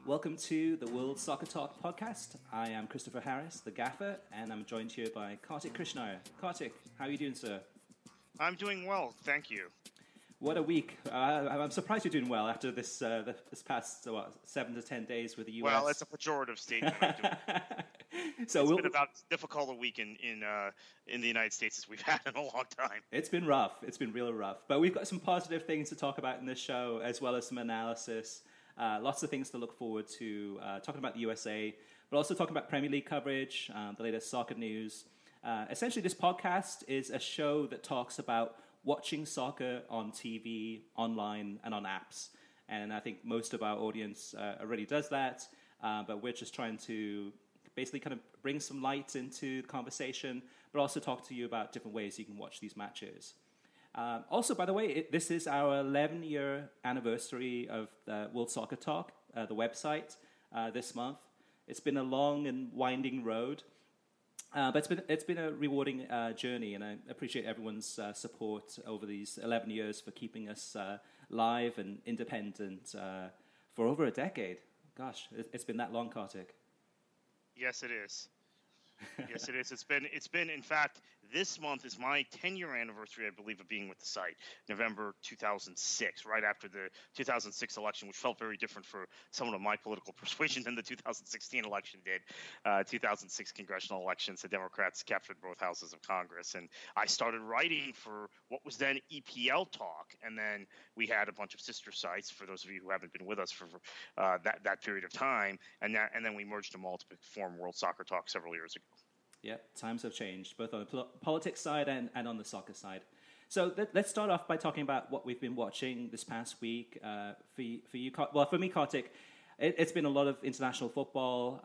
Welcome to the World Soccer Talk podcast. I am Christopher Harris, the gaffer, and I'm joined here by Kartik Krishnaiyer. Kartik, how are you doing, sir? I'm doing well, thank you. What a week. I'm surprised you're doing well after this past 7 to 10 days with the US. Well, it's a pejorative statement. It's been about as difficult a week in the United States as we've had in a long time. It's been rough. It's been really rough. But we've got some positive things to talk about in this show, as well as some analysis. Lots of things to look forward to, talking about the USA, but also talking about Premier League coverage, the latest soccer news. Essentially, this podcast is a show that talks about watching soccer on TV, online, and on apps. And I think most of our audience already does that, but we're just trying to basically kind of bring some light into the conversation, but also talk to you about different ways you can watch these matches. Also, by the way, this is our 11-year anniversary of the World Soccer Talk, the website, this month. It's been a long and winding road, but it's been a rewarding journey, and I appreciate everyone's support over these 11 years for keeping us live and independent for over a decade. Gosh, it's been that long, Kartik. Yes, it is. Yes, it is. It's been. In fact, this month is my 10-year anniversary, I believe, of being with the site. November 2006, right after the 2006 election, which felt very different for someone of my political persuasion than the 2016 election did. 2006 congressional elections, the Democrats captured both houses of Congress, and I started writing for what was then EPL Talk, and then we had a bunch of sister sites. For those of you who haven't been with us for that period of time, and then we merged them all to form World Soccer Talk several years ago. Yeah, times have changed, both on the politics side and on the soccer side. So let's start off by talking about what we've been watching this past week. For you, well, for me, Kartik, it's been a lot of international football.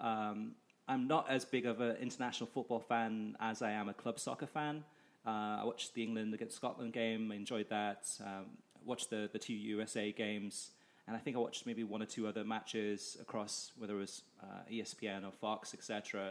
I'm not as big of an international football fan as I am a club soccer fan. I watched the England against Scotland game, I enjoyed that. Watched the two USA games, and I think I watched maybe one or two other matches across, whether it was ESPN or Fox, etc.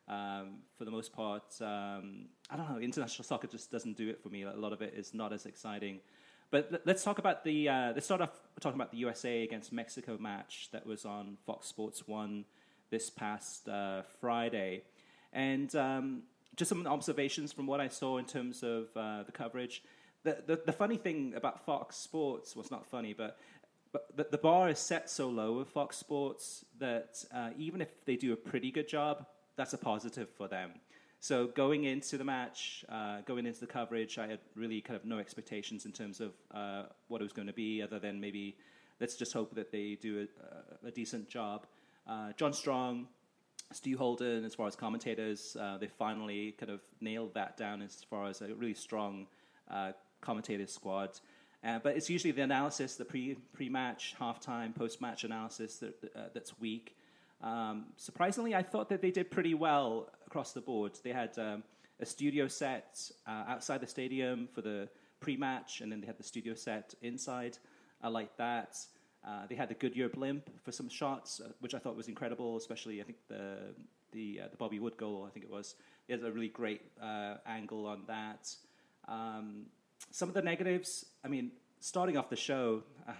For the most part, I don't know, international soccer just doesn't do it for me. A lot of it is not as exciting. But let's talk about let's start off talking about the USA against Mexico match that was on Fox Sports 1 this past Friday. And just some observations from what I saw in terms of the coverage. The funny thing about Fox Sports, well, it's not funny, but the bar is set so low with Fox Sports that even if they do a pretty good job, that's a positive for them. So going into the match, going into the coverage, I had really kind of no expectations in terms of what it was going to be, other than maybe let's just hope that they do a decent job. John Strong, Stu Holden, as far as commentators, they finally kind of nailed that down as far as a really strong commentator squad. But it's usually the analysis, the pre-match, halftime, post-match analysis that's weak. Surprisingly, I thought that they did pretty well across the board. They had a studio set outside the stadium for the pre-match, and then they had the studio set inside. I like that. They had the Goodyear blimp for some shots, which I thought was incredible, especially I think the Bobby Wood goal, I think it was. They had a really great angle on that. Some of the negatives, I mean, starting off the show...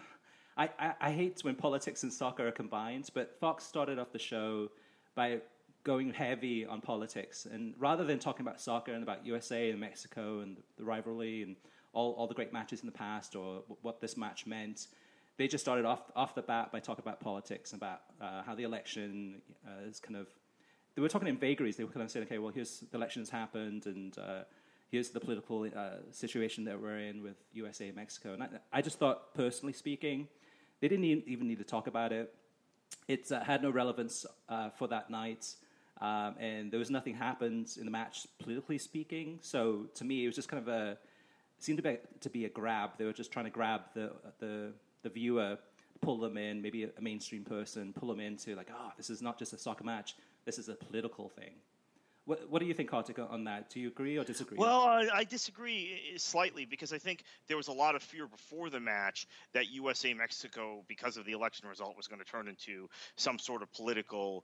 I hate when politics and soccer are combined, but Fox started off the show by going heavy on politics. And rather than talking about soccer and about USA and Mexico and the rivalry and all the great matches in the past or what this match meant, they just started off the bat by talking about politics, about how the election is kind of... They were talking in vagaries. They were kind of saying, okay, well, here's the election has happened and... here's the political situation that we're in with USA and Mexico. And I just thought, personally speaking, they didn't even need to talk about it. It had no relevance for that night. And there was nothing happened in the match, politically speaking. So to me, it was just kind of seemed to be a grab. They were just trying to grab the viewer, pull them in, maybe a mainstream person, pull them into like, this is not just a soccer match. This is a political thing. What do you think, Kartik, on that? Do you agree or disagree? Well, I disagree slightly because I think there was a lot of fear before the match that USA Mexico, because of the election result, was going to turn into some sort of political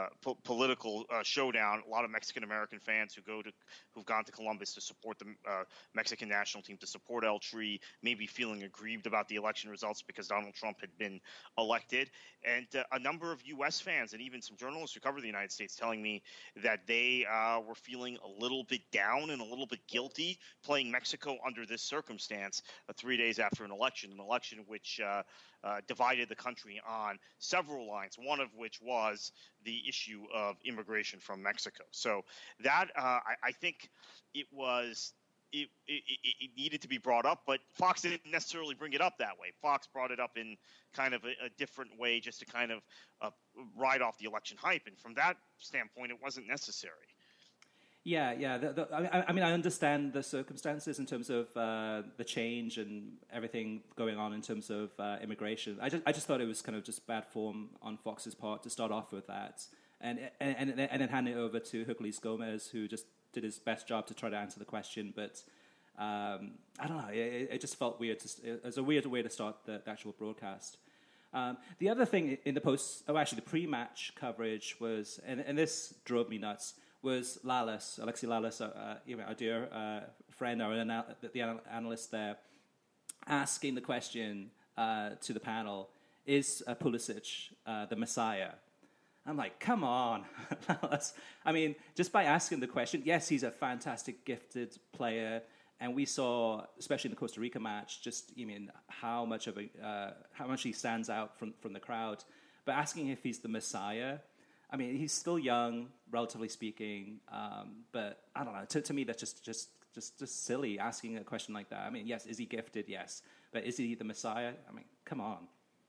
showdown. A lot of Mexican American fans who've gone to Columbus to support the Mexican national team, to support El Tri, maybe feeling aggrieved about the election results because Donald Trump had been elected, and a number of U.S. fans and even some journalists who cover the United States telling me that they were feeling a little bit down and a little bit guilty playing Mexico under this circumstance 3 days after an election which divided the country on several lines, one of which was the issue of immigration from Mexico. So that I think it was it needed to be brought up, but Fox didn't necessarily bring it up that way. Fox brought it up in kind of a different way, just to kind of ride off the election hype. And from that standpoint, it wasn't necessary. Yeah. I mean, I understand the circumstances in terms of the change and everything going on in terms of immigration. I just thought it was kind of just bad form on Fox's part to start off with that, and then hand it over to Herculez Gomez, who just did his best job to try to answer the question. But I don't know. It just felt weird. It was a weird way to start the actual broadcast. The other thing in the the pre-match coverage was, and this drove me nuts, was Alexi Lalas, our dear friend, the analyst there, asking the question to the panel, is Pulisic the Messiah? I'm like, come on. I mean, just by asking the question, yes, he's a fantastic, gifted player, and we saw, especially in the Costa Rica match, just how much he stands out from the crowd. But asking if he's the Messiah, I mean, he's still young, relatively speaking, but I don't know. To me, that's just silly asking a question like that. I mean, yes, is he gifted? Yes, but is he the Messiah? I mean, come on.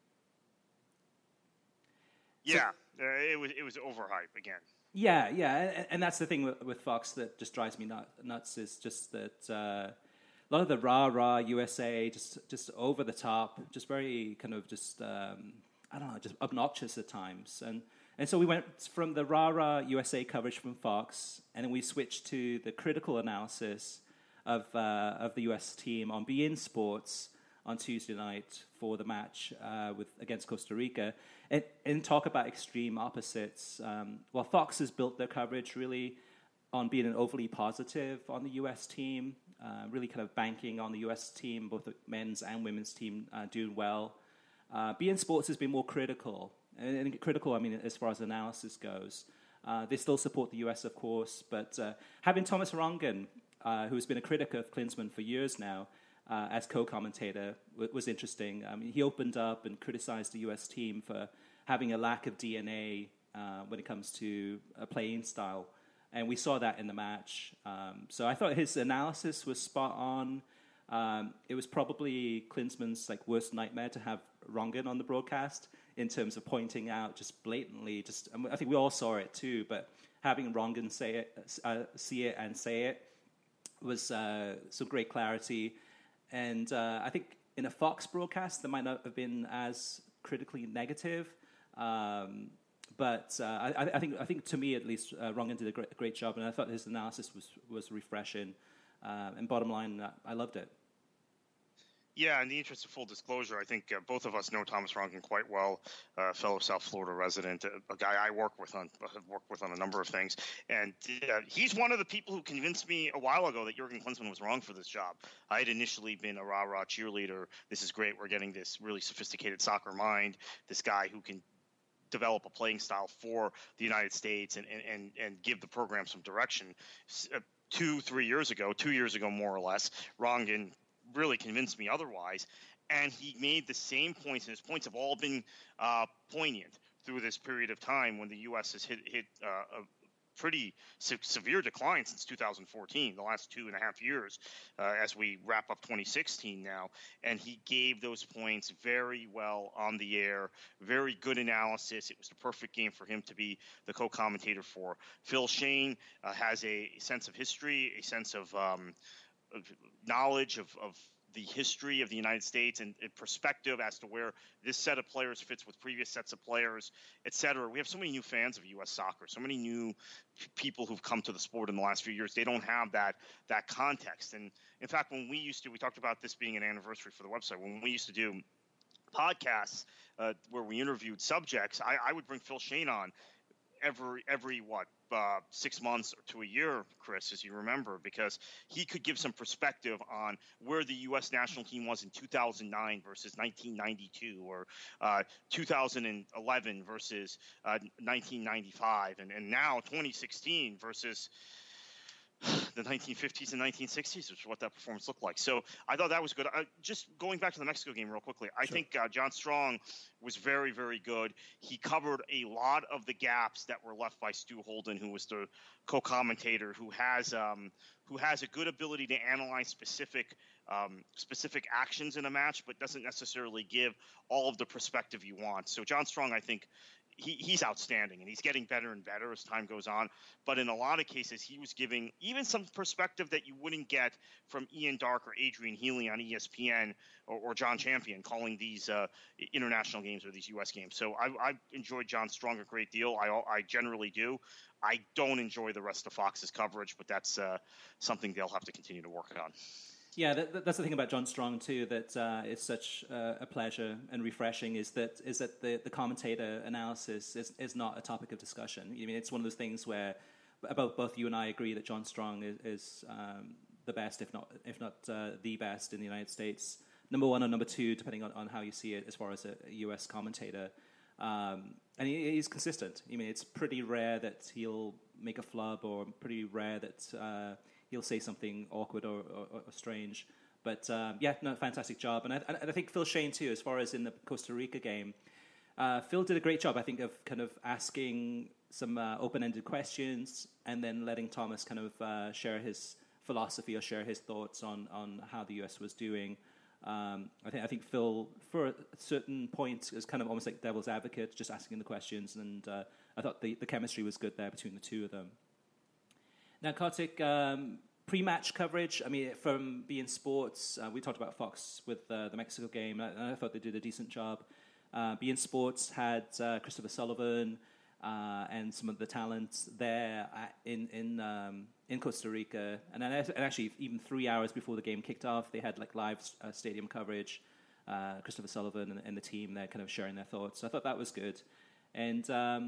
Yeah, it was overhype again. Yeah, and that's the thing with Fox that just drives me nuts is just that a lot of the rah USA just over the top, just very kind of just I don't know, just obnoxious at times, and so we went from the rah USA coverage from Fox, and then we switched to the critical analysis of the US team on beIN Sports on Tuesday night for the match against Costa Rica, and talk about extreme opposites. Well, Fox has built their coverage really on being an overly positive on the U.S. team, really kind of banking on the U.S. team, both the men's and women's team doing well. beIN Sports has been more critical, and critical, I mean, as far as analysis goes. They still support the U.S., of course, but having Thomas Rongen, who's been a critic of Klinsmann for years now, as co-commentator was interesting. I mean, he opened up and criticized the U.S. team for having a lack of DNA when it comes to a playing style, and we saw that in the match. So I thought his analysis was spot on. It was probably Klinsmann's worst nightmare to have Rongen on the broadcast in terms of pointing out just blatantly. I think we all saw it too, but having Rongen see it and say it was some great clarity. And I think in a Fox broadcast, that might not have been as critically negative. But I think to me, at least, Rongen did a great job. And I thought his analysis was refreshing. And bottom line, I loved it. Yeah, in the interest of full disclosure, I think both of us know Thomas Rongen quite well, fellow South Florida resident, a guy I have worked with on a number of things. And he's one of the people who convinced me a while ago that Jurgen Klinsmann was wrong for this job. I had initially been a rah-rah cheerleader. This is great. We're getting this really sophisticated soccer mind, this guy who can develop a playing style for the United States and give the program some direction. 2 years ago more or less, Rongen really convinced me otherwise, and he made the same points, and his points have all been poignant through this period of time when the U.S. has hit a pretty severe decline since 2014, the last 2.5 years, as we wrap up 2016 now. And he gave those points very well on the air, very good analysis. It was the perfect game for him to be the co-commentator for. Phil Schoen has a sense of history, a sense of knowledge of the history of the United States and perspective as to where this set of players fits with previous sets of players, et cetera. We have so many new fans of U.S. soccer, so many new people who've come to the sport in the last few years. They don't have that context. And in fact, when we talked about this being an anniversary for the website, when we used to do podcasts where we interviewed subjects, I would bring Phil Shane on every 6 months to a year, Chris, as you remember, because he could give some perspective on where the U.S. national team was in 2009 versus 1992, or 2011 versus 1995, and now 2016 versus the 1950s and 1960s, which is what that performance looked like. So I thought that was good. Just going back to the Mexico game real quickly, I think John Strong was very, very good. He covered a lot of the gaps that were left by Stu Holden, who was the co-commentator, who has a good ability to analyze specific actions in a match, but doesn't necessarily give all of the perspective you want. So John Strong, I think, he's outstanding, and he's getting better and better as time goes on. But in a lot of cases, he was giving even some perspective that you wouldn't get from Ian Darke or Adrian Healy on ESPN or John Champion calling these international games or these U.S. games. So I enjoyed John Strong a great deal. I generally do. I don't enjoy the rest of Fox's coverage, but that's something they'll have to continue to work on. Yeah, that's the thing about John Strong too. That is such a pleasure and refreshing. Is that the commentator analysis is not a topic of discussion. I mean, it's one of those things where both you and I agree that John Strong is the best, if not the best in the United States. Number one or number two, depending on how you see it, as far as a U.S. commentator. And he's consistent. I mean, it's pretty rare that he'll make a flub, or pretty rare that he'll say something awkward or strange. But fantastic job. And I think Phil Shane too, as far as in the Costa Rica game. Phil did a great job, I think, of kind of asking some open-ended questions and then letting Thomas kind of share his philosophy or share his thoughts on how the US was doing. I think Phil, for a certain point, is kind of almost like devil's advocate, just asking the questions, and I thought the chemistry was good there between the two of them. Now, Kartik, pre-match coverage, I mean, from beIN Sports, we talked about Fox with the Mexico game, and I thought they did a decent job. beIN Sports had Christopher Sullivan and some of the talent there in Costa Rica, and actually even 3 hours before the game kicked off, they had like live stadium coverage. Christopher Sullivan and the team there kind of sharing their thoughts. So I thought that was good, and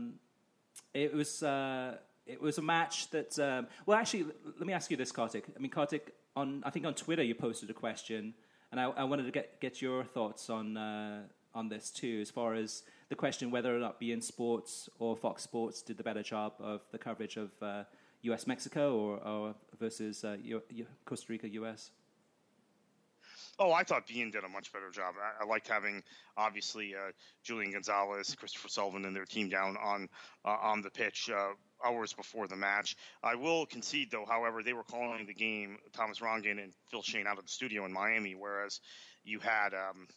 it was a match that. Well, actually, let me ask you this, Kartik. I mean, Kartik, I think on Twitter you posted a question, and I wanted to get your thoughts on this too, as far as the question whether or not beIN Sports or Fox Sports did the better job of the coverage of U.S. Mexico or versus Costa Rica U.S. Oh, I thought beIN did a much better job. I liked having, obviously, Julian Gonzalez, Christopher Sullivan, and their team down on the pitch hours before the match. I will concede, though, however, they were calling the game, Thomas Rongen and Phil Shane, out of the studio in Miami, whereas you had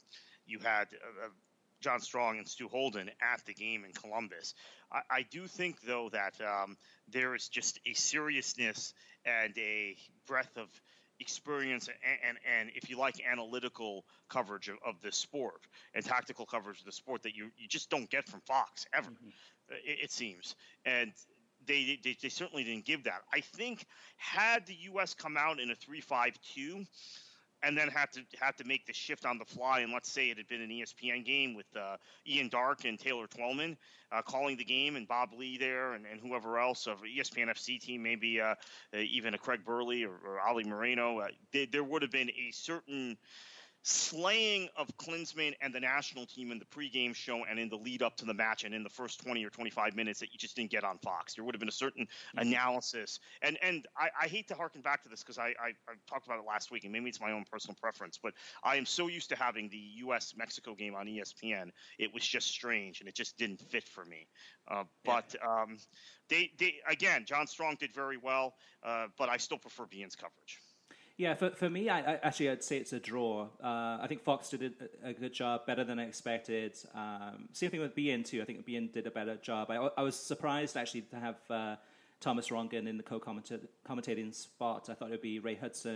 John Strong and Stu Holden at the game in Columbus. I do think, though, that there is just a seriousness and a breadth of experience and if you like, analytical coverage of the sport and tactical coverage of the sport that you just don't get from Fox ever, it seems. And they certainly didn't give that. I think had the U.S. come out in a 3-5-2 and then had to make the shift on the fly, and let's say it had been an ESPN game with Ian Darke and Taylor Twellman calling the game, and Bob Lee there, and whoever else of ESPN FC team, maybe even a Craig Burley or Ali Moreno, there would have been a certain slaying of Klinsmann and the national team in the pregame show and in the lead up to the match and in the first 20 or 25 minutes that you just didn't get on Fox. There would have been a certain analysis. And I hate to harken back to this because I talked about it last week, and maybe it's my own personal preference, but I am so used to having the U.S.-Mexico game on ESPN. It was just strange, and it just didn't fit for me. But they again, John Strong did very well, but I still prefer beIN's coverage. Yeah, for me, I'd say it's a draw. I think Fox did a good job, better than I expected. Same thing with beIN too. I think beIN did a better job. I was surprised actually to have Thomas Rongen in the co-commentating spot. I thought it would be Ray Hudson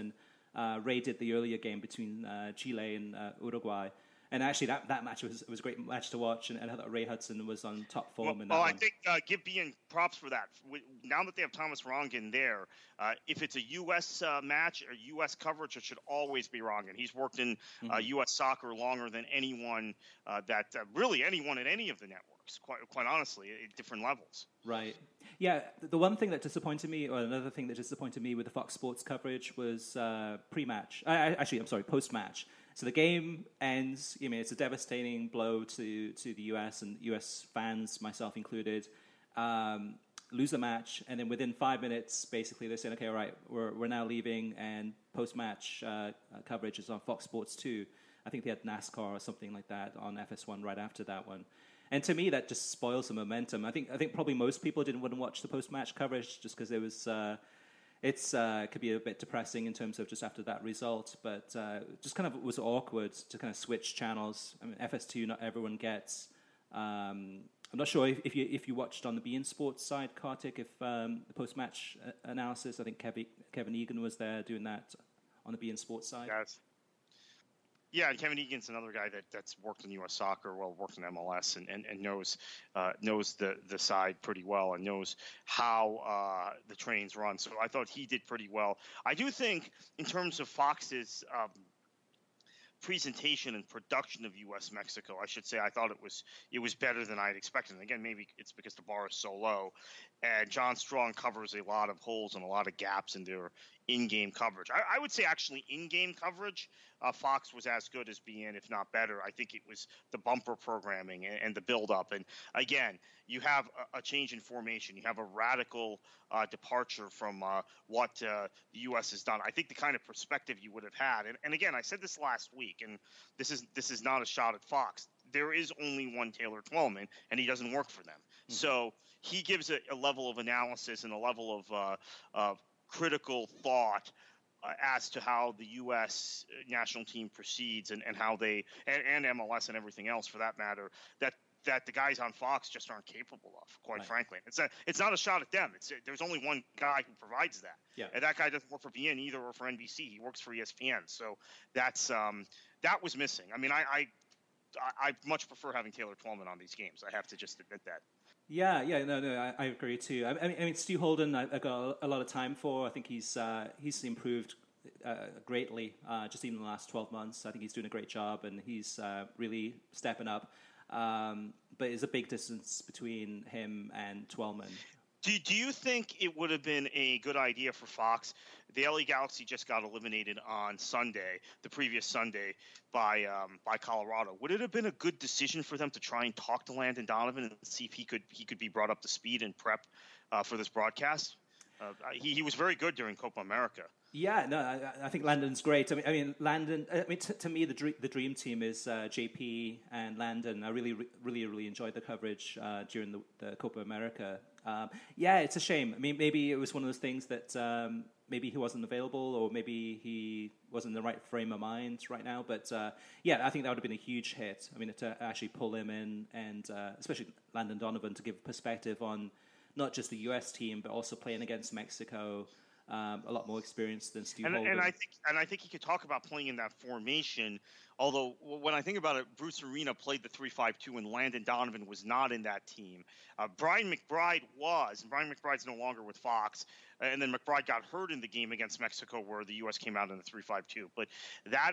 Ray did the earlier game between Chile and Uruguay. And actually, that match was a great match to watch, and I thought Ray Hudson was on top form in that one. I think give beIN props for that. Now that they have Thomas Rongen there, if it's a U.S. Match or U.S. coverage, it should always be Rongen. He's worked in U.S. soccer longer than anyone really anyone at any of the networks, quite honestly, at different levels. Right. Yeah, the one thing that disappointed me, or another thing that disappointed me with the Fox Sports coverage was pre-match. Post-match. So the game ends. It's a devastating blow to the US and US fans, myself included. Lose the match, and then within 5 minutes, basically they're saying, "Okay, all right, we're now leaving." And post-match coverage is on Fox Sports 2. I think they had NASCAR or something like that on FS1 right after that one. And to me, that just spoils the momentum. I think probably most people didn't want to watch the post-match coverage just because it was. Could be a bit depressing in terms of just after that result, but just kind of was awkward to kind of switch channels. I mean, FS2 not everyone gets. I'm not sure if you watched on the beIN Sports side, Kartik, if the post-match analysis. I think Kevin Egan was there doing that on the beIN Sports side. Yes. Yeah, and Kevin Egan's another guy that's worked in U.S. soccer, worked in MLS, and knows the side pretty well and knows how the trains run. So I thought he did pretty well. I do think in terms of Fox's presentation and production of U.S. Mexico, I should say, I thought it was better than I'd expected. And again, maybe it's because the bar is so low, and John Strong covers a lot of holes and a lot of gaps in their in-game coverage. I would say actually in-game coverage, Fox was as good as beIN, if not better. I think it was the bumper programming and the build-up. And again, you have a change in formation. You have a radical departure from what the U.S. has done. I think the kind of perspective you would have had, and again, I said this last week, and this is not a shot at Fox. There is only one Taylor Twellman, and he doesn't work for them. Mm-hmm. So he gives a level of analysis and a level of critical thought as to how the U.S. national team proceeds and how they and MLS and everything else for that matter that the guys on Fox just aren't capable of, quite frankly. It's not a shot at them. There's only one guy who provides that. Yeah. And that guy doesn't work for beIN either or for NBC. He works for ESPN. So that's that was missing. I mean, I much prefer having Taylor Twellman on these games. I have to just admit that. Yeah, no, I agree too. I mean, Stu Holden, I've got a lot of time for. I think he's improved greatly just even in the last 12 months. I think he's doing a great job, and he's really stepping up. But there's a big distance between him and Twellman. Do you think it would have been a good idea for Fox? The LA Galaxy just got eliminated on Sunday, the previous Sunday, by Colorado. Would it have been a good decision for them to try and talk to Landon Donovan and see if he could be brought up to speed and prep for this broadcast? He was very good during Copa America. Yeah, no, I think Landon's great. I mean, Landon. To me, the dream team is JP and Landon. I really enjoyed the coverage during the Copa America. Yeah, it's a shame. I mean, maybe it was one of those things that maybe he wasn't available, or maybe he wasn't in the right frame of mind right now. But yeah, I think that would have been a huge hit. I mean, to actually pull him in, and especially Landon Donovan, to give perspective on not just the U.S. team, but also playing against Mexico. A lot more experience than Stu Holden. And I think he could talk about playing in that formation. Although when I think about it, Bruce Arena played the 3-5-2, and Landon Donovan was not in that team. Brian McBride was, and Brian McBride's no longer with Fox. And then McBride got hurt in the game against Mexico, where the U.S. came out in the 3-5-2. But that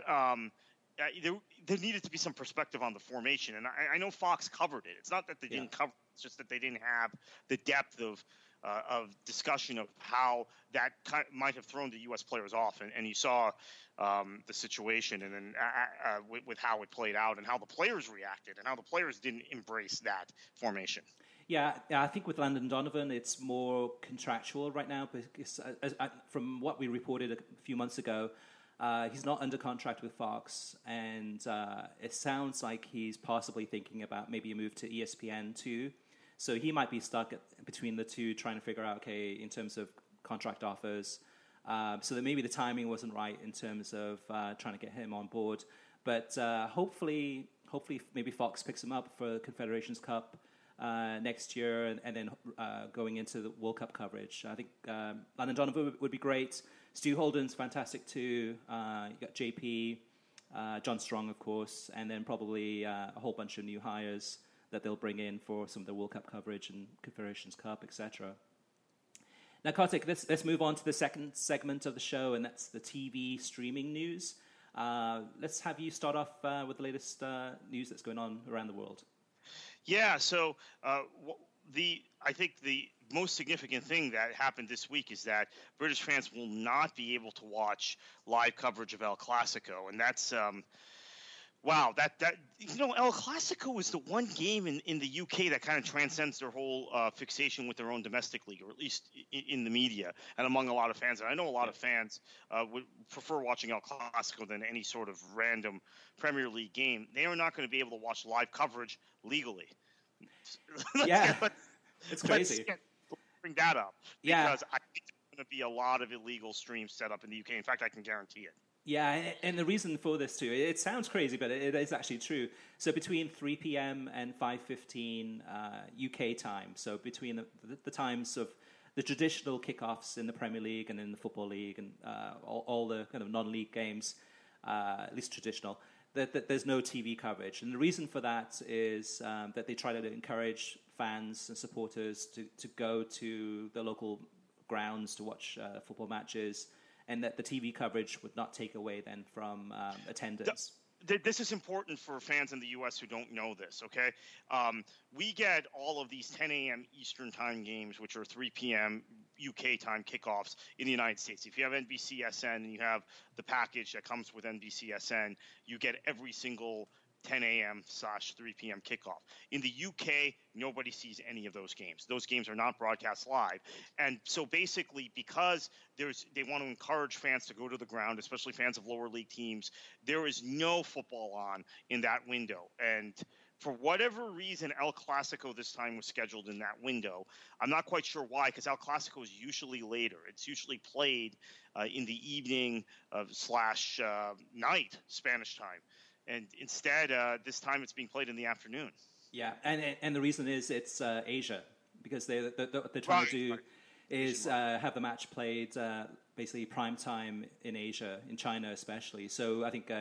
there needed to be some perspective on the formation, and I know Fox covered it. It's not that they didn't cover it; it's just that they didn't have the depth of discussion of how that might have thrown the U.S. players off. And you saw the situation, and then with how it played out and how the players reacted and how the players didn't embrace that formation. Yeah, I think with Landon Donovan, it's more contractual right now, because from what we reported a few months ago, he's not under contract with Fox, and it sounds like he's possibly thinking about maybe a move to ESPN too. So he might be stuck between the two, trying to figure out, okay, in terms of contract offers. So that maybe the timing wasn't right in terms of trying to get him on board. But hopefully maybe Fox picks him up for Confederations Cup. next year, and then going into the World Cup coverage. I think Landon Donovan would be great. Stu Holden's fantastic too. You got JP, John Strong, of course, and then probably a whole bunch of new hires that they'll bring in for some of the World Cup coverage and Confederations Cup, etc. Now, Kartik, let's move on to the second segment of the show, and that's the TV streaming news. Let's have you start off with the latest news that's going on around the world. Yeah, so I think the most significant thing that happened this week is that British fans will not be able to watch live coverage of El Clasico, and that's wow. That El Clasico is the one game in the UK that kind of transcends their whole fixation with their own domestic league, or at least in the media and among a lot of fans. And I know a lot of fans would prefer watching El Clasico than any sort of random Premier League game. They are not going to be able to watch live coverage legally. It's crazy. Bring that up because Yeah. I think there's going to be a lot of illegal streams set up in the UK. In fact, I can guarantee it. Yeah, and the reason for this too, it sounds crazy, but it is actually true. So between 3 p.m. and 5:15 UK time, so between the times of the traditional kickoffs in the Premier League and in the Football League and all the kind of non-league games, at least traditional, that there's no TV coverage. And the reason for that is that they try to encourage fans and supporters to go to the local grounds to watch football matches, and that the TV coverage would not take away then from attendance. This is important for fans in the U.S. who don't know this, okay? We get all of these 10 a.m. Eastern time games, which are 3 p.m. UK time kickoffs in the United States. If you have NBCSN and you have the package that comes with NBCSN, you get every single 10 a.m. / 3 p.m. kickoff. In the UK, nobody sees any of those games. Those games are not broadcast live. And so basically, because they want to encourage fans to go to the ground, especially fans of lower league teams, there is no football on in that window. And for whatever reason, El Clasico this time was scheduled in that window. I'm not quite sure why, because El Clasico is usually later. It's usually played in the evening / night Spanish time. And instead, this time it's being played in the afternoon. Yeah, and the reason is it's Asia, because what they're trying to do is have the match played basically prime time in Asia, in China especially. So I think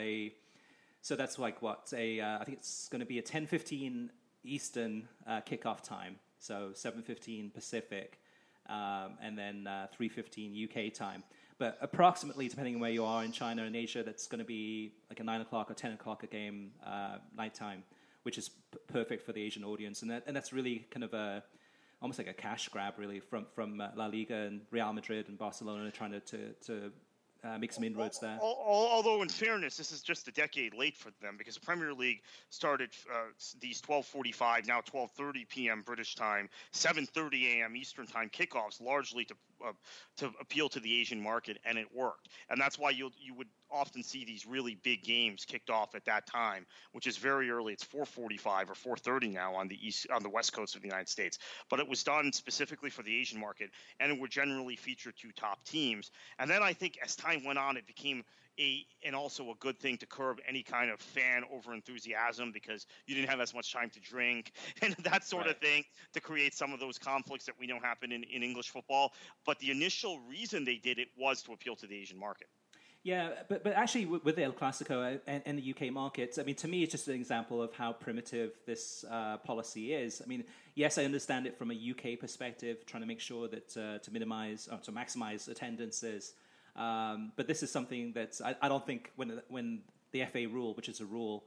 so that's like I think it's going to be a 10:15 Eastern kickoff time, so 7:15 Pacific, and then 3:15 UK time. But approximately, depending on where you are in China and Asia, that's going to be like a 9 o'clock or 10 o'clock a game nighttime, which is perfect for the Asian audience. And that's really kind of almost like a cash grab, really, from La Liga and Real Madrid and Barcelona trying to make some inroads there. Although, in fairness, this is just a decade late for them, because the Premier League started these 12:45, now 12:30 p.m. British time, 7:30 a.m. Eastern time kickoffs, largely to appeal to the Asian market, and it worked. And that's why you would often see these really big games kicked off at that time, which is very early. It's 4:45 or 4:30 now on the west coast of the United States. But it was done specifically for the Asian market, and it would generally feature two top teams. And then I think as time went on, it became and also a good thing to curb any kind of fan over enthusiasm, because you didn't have as much time to drink and that sort of thing, to create some of those conflicts that we know happen in English football. But the initial reason they did it was to appeal to the Asian market. Yeah, but actually with El Clasico and the UK market, I mean, to me, it's just an example of how primitive this policy is. I mean, yes, I understand it from a UK perspective, trying to make sure that to minimize or to maximize attendances. But this is something that I don't think when the FA rule, which is a rule,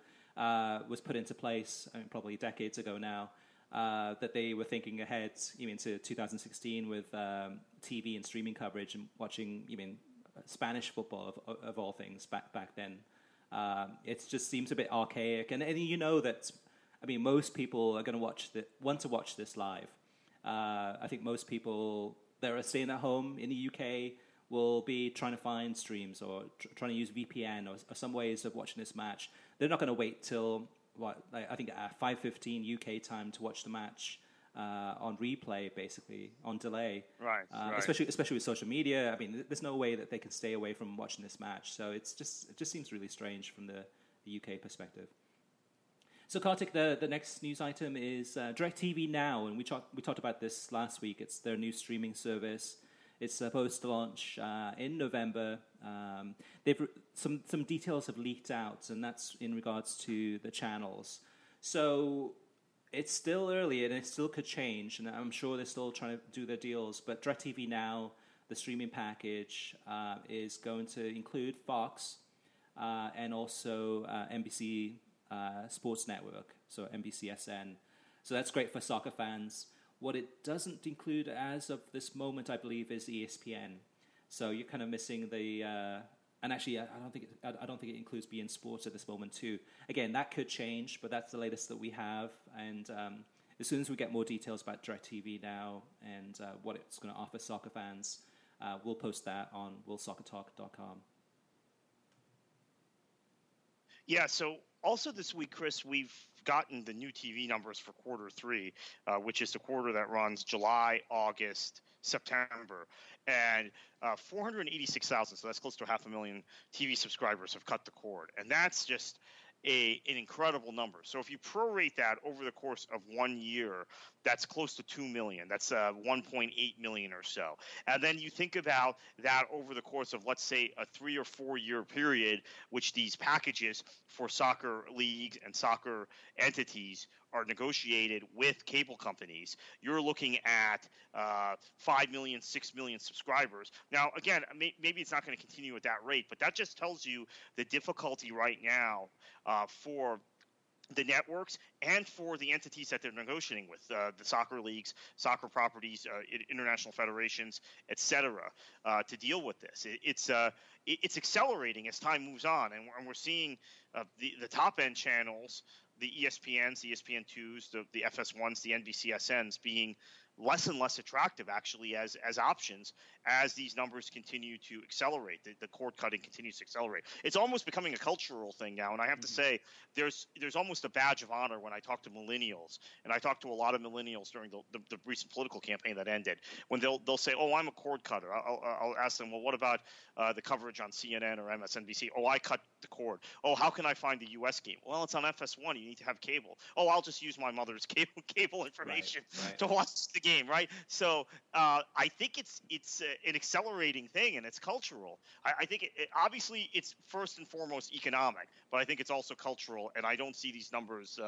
was put into place, probably decades ago now, that they were thinking ahead even to 2016 with TV and streaming coverage and watching even Spanish football of all things back then. It just seems a bit archaic, and you know that. I mean, most people are going to want to watch this live. I think most people that are staying at home in the UK will be trying to find streams or trying to use VPN or some ways of watching this match. They're not going to wait till I think at 5:15 UK time to watch the match on replay, basically on delay. Right. Especially with social media. I mean, there's no way that they can stay away from watching this match. So it just seems really strange from the UK perspective. So, Kartik, the next news item is DirecTV Now, and we talked about this last week. It's their new streaming service. It's supposed to launch in November. Some details have leaked out, and that's in regards to the channels. So it's still early, and it still could change, and I'm sure they're still trying to do their deals. But DirecTV Now, the streaming package, is going to include Fox and also NBC Sports Network, so NBCSN. So that's great for soccer fans. What it doesn't include as of this moment, I believe, is ESPN. So you're kind of missing the, and actually, I don't think it includes beIN Sports at this moment too. Again, that could change, but that's the latest that we have. And as soon as we get more details about DirecTV Now and what it's going to offer soccer fans, we'll post that on WorldSoccerTalk.com. Yeah, so also this week, Chris, we've gotten the new TV numbers for quarter three, which is the quarter that runs July, August, September. And 486,000, so that's close to 500,000 TV subscribers have cut the cord. And that's just an incredible number. So if you prorate that over the course of 1 year, that's close to 2 million. That's 1.8 million or so. And then you think about that over the course of, let's say, a 3 or 4 year period, which these packages for soccer leagues and soccer entities are negotiated with cable companies, you're looking at 5 million, 6 million subscribers. Now, again, maybe it's not going to continue at that rate, but that just tells you the difficulty right now for the networks and for the entities that they're negotiating with, the soccer leagues, soccer properties, international federations, et cetera, to deal with this. It's accelerating as time moves on, and we're seeing the top-end channels, the ESPNs, the ESPN2s, the FS1s, the NBCSNs being less and less attractive, actually, as options as these numbers continue to accelerate. The cord cutting continues to accelerate. It's almost becoming a cultural thing now, and I have to say there's almost a badge of honor when I talk to millennials, and I talked to a lot of millennials during the recent political campaign that ended, when they'll say, "Oh, I'm a cord cutter." I'll ask them, "Well, what about the coverage on CNN or MSNBC?" "Oh, I cut the cord." "Oh, how can I find the U.S. game?" "Well, it's on FS1. You need to have cable." "Oh, I'll just use my mother's cable information to watch the game." Right? So I think it's an accelerating thing, and it's cultural. I think obviously it's first and foremost economic, but I think it's also cultural, and I don't see these numbers.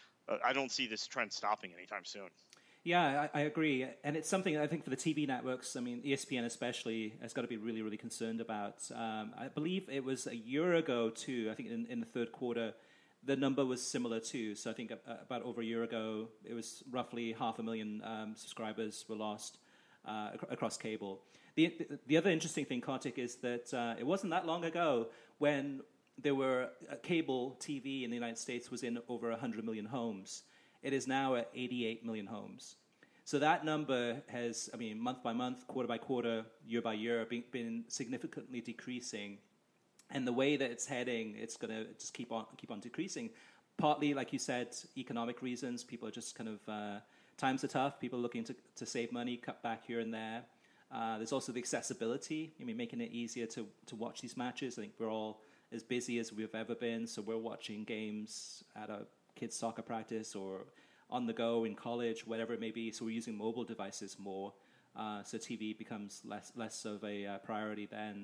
I don't see this trend stopping anytime soon. Yeah, I agree. And it's something I think for the TV networks, I mean, ESPN especially, has got to be really, really concerned about. I believe it was a year ago, too, I think in the third quarter, the number was similar, too. So I think about over a year ago, it was roughly 500,000 subscribers were lost across cable. The other interesting thing, Kartik, is that it wasn't that long ago when there were cable TV in the United States was in over 100 million homes. It is now at 88 million homes. So that number has, I mean, month by month, quarter by quarter, year by year, been significantly decreasing. And the way that it's heading, it's going to just keep on decreasing. Partly, like you said, economic reasons. People are just kind of, times are tough. People are looking to save money, cut back here and there. There's also the accessibility. I mean, making it easier to watch these matches. I think we're all as busy as we've ever been. So we're watching games at a kid's soccer practice or on the go in college, whatever it may be. So we're using mobile devices more. So TV becomes less of a priority then.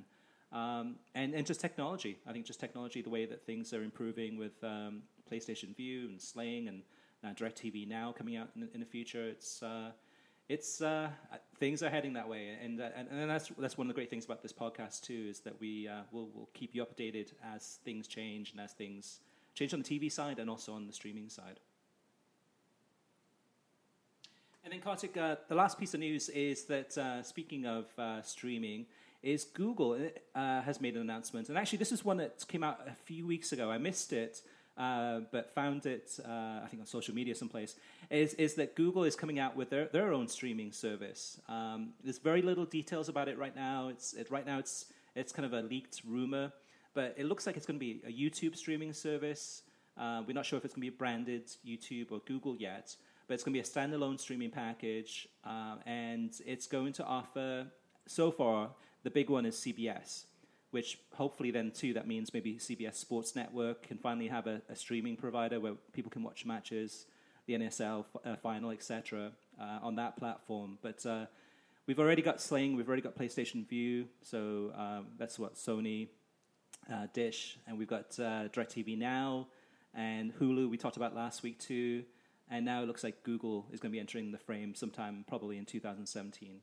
And just technology. I think just technology, the way that things are improving with PlayStation Vue and Sling and DirecTV Now coming out in the future. It's things are heading that way, and that's one of the great things about this podcast too, is that we'll keep you updated as things change and as things change on the TV side and also on the streaming side. And then, Kartik, the last piece of news is that speaking of streaming, is Google has made an announcement. And actually, this is one that came out a few weeks ago. I missed it, but found it, I think, on social media someplace, is that Google is coming out with their own streaming service. There's very little details about it right now. It's kind of a leaked rumor, but it looks like it's going to be a YouTube streaming service. We're not sure if it's going to be branded YouTube or Google yet, but it's going to be a standalone streaming package, and it's going to offer, so far, the big one is CBS, which hopefully then too that means maybe CBS Sports Network can finally have a streaming provider where people can watch matches, the NSL final, etc. On that platform. But we've already got Sling, we've already got PlayStation Vue, so that's what Sony, Dish, and we've got DirecTV Now and Hulu we talked about last week too. And now it looks like Google is going to be entering the frame sometime probably in 2017.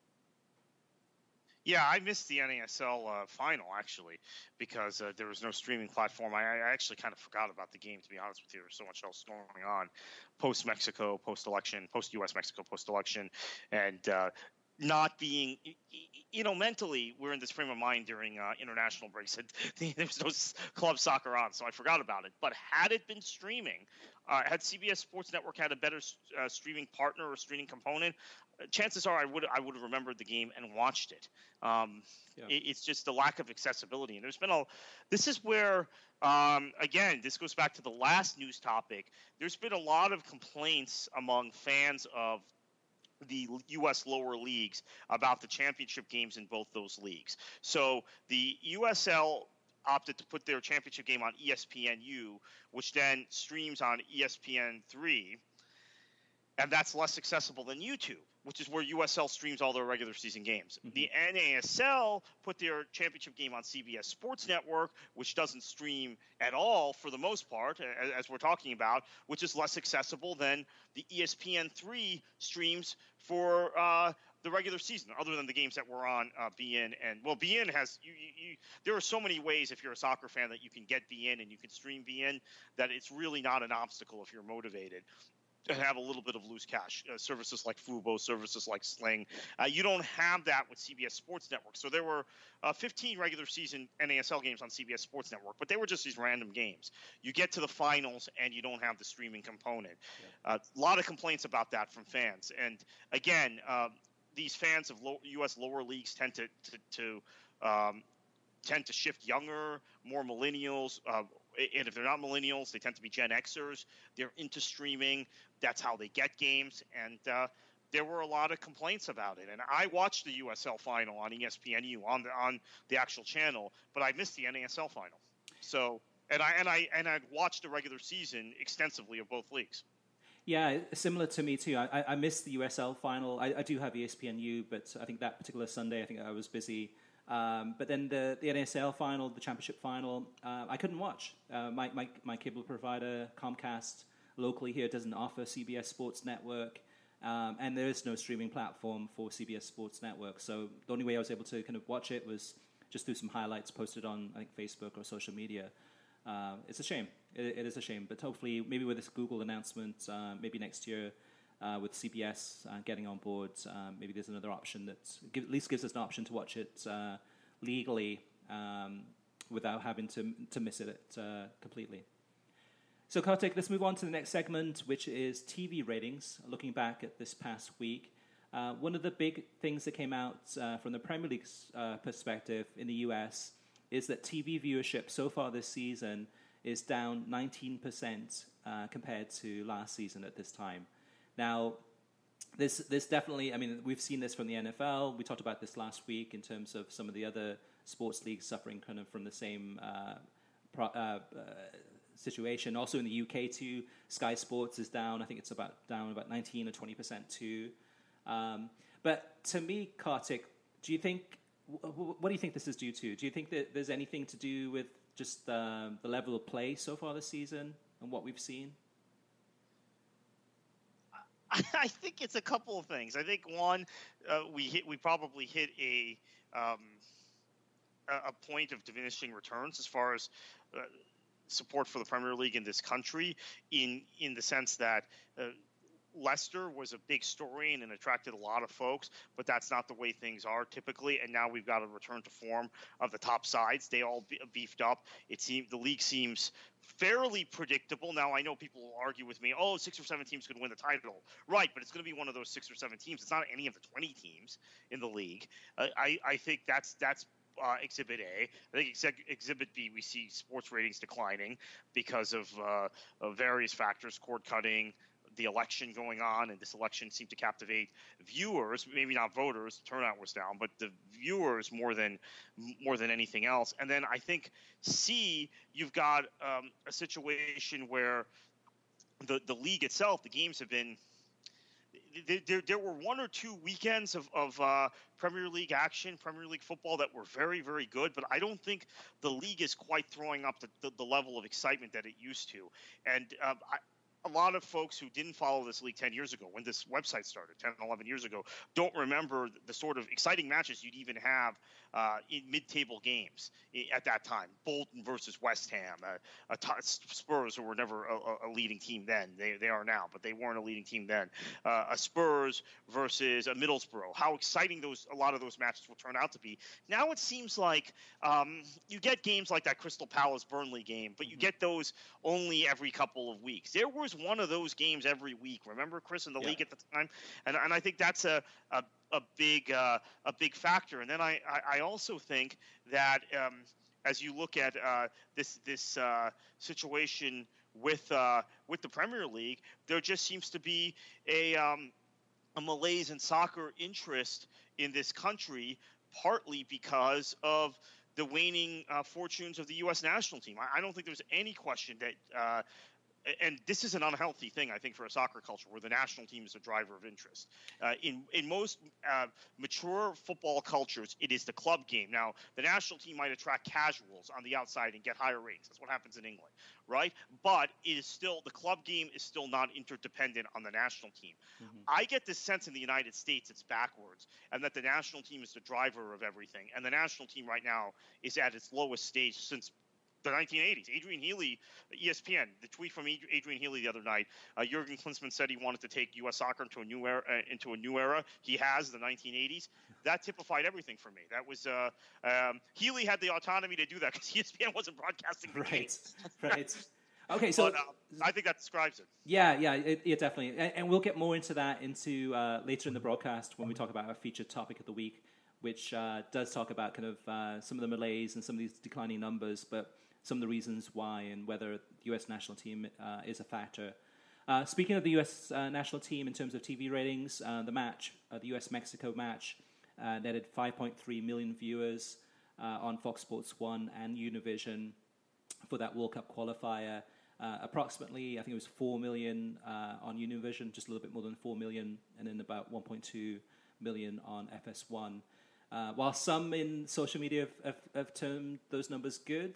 Yeah, I missed the NASL final, actually, because there was no streaming platform. I actually kind of forgot about the game, to be honest with you. There was so much else going on post-Mexico, post-election, post-U.S. Mexico, post-election, and not being, mentally, we're in this frame of mind during international breaks. There was no club soccer on, so I forgot about it. But had it been streaming, had CBS Sports Network had a better streaming partner or streaming component, chances are I would have remembered the game and watched it. It's just the lack of accessibility, and there's been this is where again, this goes back to the last news topic. There's been a lot of complaints among fans of the U.S. lower leagues about the championship games in both those leagues. So the USL opted to put their championship game on ESPNU, which then streams on ESPN3, and that's less accessible than YouTube, which is where USL streams all their regular season games. Mm-hmm. The NASL put their championship game on CBS Sports Network, which doesn't stream at all for the most part, as we're talking about, which is less accessible than the ESPN3 streams for the regular season, other than the games that were on beIN. And, well, beIN has there are so many ways, if you're a soccer fan, that you can get beIN and you can stream beIN, that it's really not an obstacle if you're motivated to have a little bit of loose cash. Services like Fubo, services like Sling. You don't have that with CBS Sports Network. So there were 15 regular season NASL games on CBS Sports Network, but they were just these random games. You get to the finals and you don't have the streaming component. A lot of complaints about that from fans. And again, these fans of U.S. lower leagues tend to shift younger, more millennials. And if they're not millennials, they tend to be Gen Xers. They're into streaming. That's how they get games. And there were a lot of complaints about it. And I watched the USL final on ESPNU on the actual channel, but I missed the NASL final. So and I watched the regular season extensively of both leagues. Yeah, similar to me too. I missed the USL final. I do have ESPNU, but I think that particular Sunday, I think I was busy. But then the NASL final, the championship final, I couldn't watch. My cable provider, Comcast, locally here doesn't offer CBS Sports Network, and there is no streaming platform for CBS Sports Network. So the only way I was able to kind of watch it was just through some highlights posted on, I think, Facebook or social media. It's a shame. It is a shame. But hopefully, maybe with this Google announcement, maybe next year, with CBS getting on board, maybe there's another option that at least gives us an option to watch it legally without having to miss it completely. So, Kartik, let's move on to the next segment, which is TV ratings. Looking back at this past week, one of the big things that came out from the Premier League's perspective in the US is that TV viewership so far this season is down 19% compared to last season at this time. Now, this definitely, I mean, we've seen this from the NFL. We talked about this last week in terms of some of the other sports leagues suffering kind of from the same situation. Also in the UK too, Sky Sports is down. I think it's down about 19 or 20% too. But to me, Kartik, what do you think this is due to? Do you think that there's anything to do with just the level of play so far this season and what we've seen? I think it's a couple of things. I think one, we probably hit a point of diminishing returns as far as support for the Premier League in this country, in the sense that Leicester was a big story and it attracted a lot of folks, but that's not the way things are typically. And now we've got a return to form of the top sides. They all beefed up. The league seems fairly predictable. Now, I know people will argue with me, 6 or 7 teams could win the title. Right, but it's going to be one of those 6 or 7 teams. It's not any of the 20 teams in the league. I think that's Exhibit A. I think Exhibit B, we see sports ratings declining because of various factors, cord cutting, the election going on, and this election seemed to captivate viewers, maybe not voters. The turnout was down, but the viewers more than anything else. And then I think C, you've got a situation where the league itself, the games have been. There were one or two weekends of Premier League action, Premier League football that were very, very good, but I don't think the league is quite throwing up the level of excitement that it used to. And a lot of folks who didn't follow this league 10 years ago, when this website started, 10, 11 years ago, don't remember the sort of exciting matches you'd even have in mid-table games at that time. Bolton versus West Ham, Spurs, who were never a leading team then. They are now, but they weren't a leading team then. A Spurs versus a Middlesbrough. How exciting a lot of those matches will turn out to be. Now it seems like you get games like that Crystal Palace-Burnley game, but you get those only every couple of weeks. There was one of those games every week. Remember, Chris, in the league at the time? And I think that's a big factor. And then I also think that as you look at this situation with the Premier League, there just seems to be a malaise in soccer interest in this country, partly because of the waning fortunes of the U.S. national team. I don't think there's any question that and this is an unhealthy thing, I think, for a soccer culture where the national team is a driver of interest. In most mature football cultures, it is the club game. Now, the national team might attract casuals on the outside and get higher ratings. That's what happens in England, right? But it is still the club game is still not interdependent on the national team. Mm-hmm. I get this sense in the United States it's backwards, and that the national team is the driver of everything. And the national team right now is at its lowest stage since the 1980s. Adrian Healy, ESPN, the tweet from Adrian Healy the other night, Jurgen Klinsmann said he wanted to take U.S. soccer into a new era. He has, the 1980s. That typified everything for me. That was Healy had the autonomy to do that because ESPN wasn't broadcasting the games. Right. Okay, so but, I think that describes it. Yeah, definitely, and we'll get more into that later in the broadcast when we talk about our featured topic of the week, which does talk about kind of some of the malaise and some of these declining numbers, but some of the reasons why and whether the U.S. national team is a factor. Speaking of the U.S. National team in terms of TV ratings, the U.S.-Mexico match, netted 5.3 million viewers on Fox Sports 1 and Univision for that World Cup qualifier. Approximately, I think it was 4 million on Univision, just a little bit more than 4 million, and then about 1.2 million on FS1. While some in social media have termed those numbers good,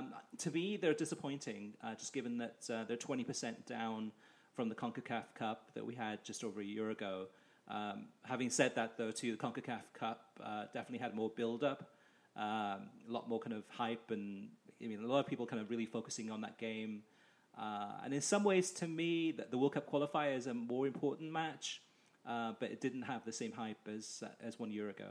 to me they're disappointing, just given that they're 20% down from the CONCACAF Cup that we had just over a year ago. Having said that, though, too, the CONCACAF Cup definitely had more build-up, a lot more kind of hype, and a lot of people kind of really focusing on that game. And in some ways, to me, the World Cup qualifier is a more important match, but it didn't have the same hype as 1 year ago.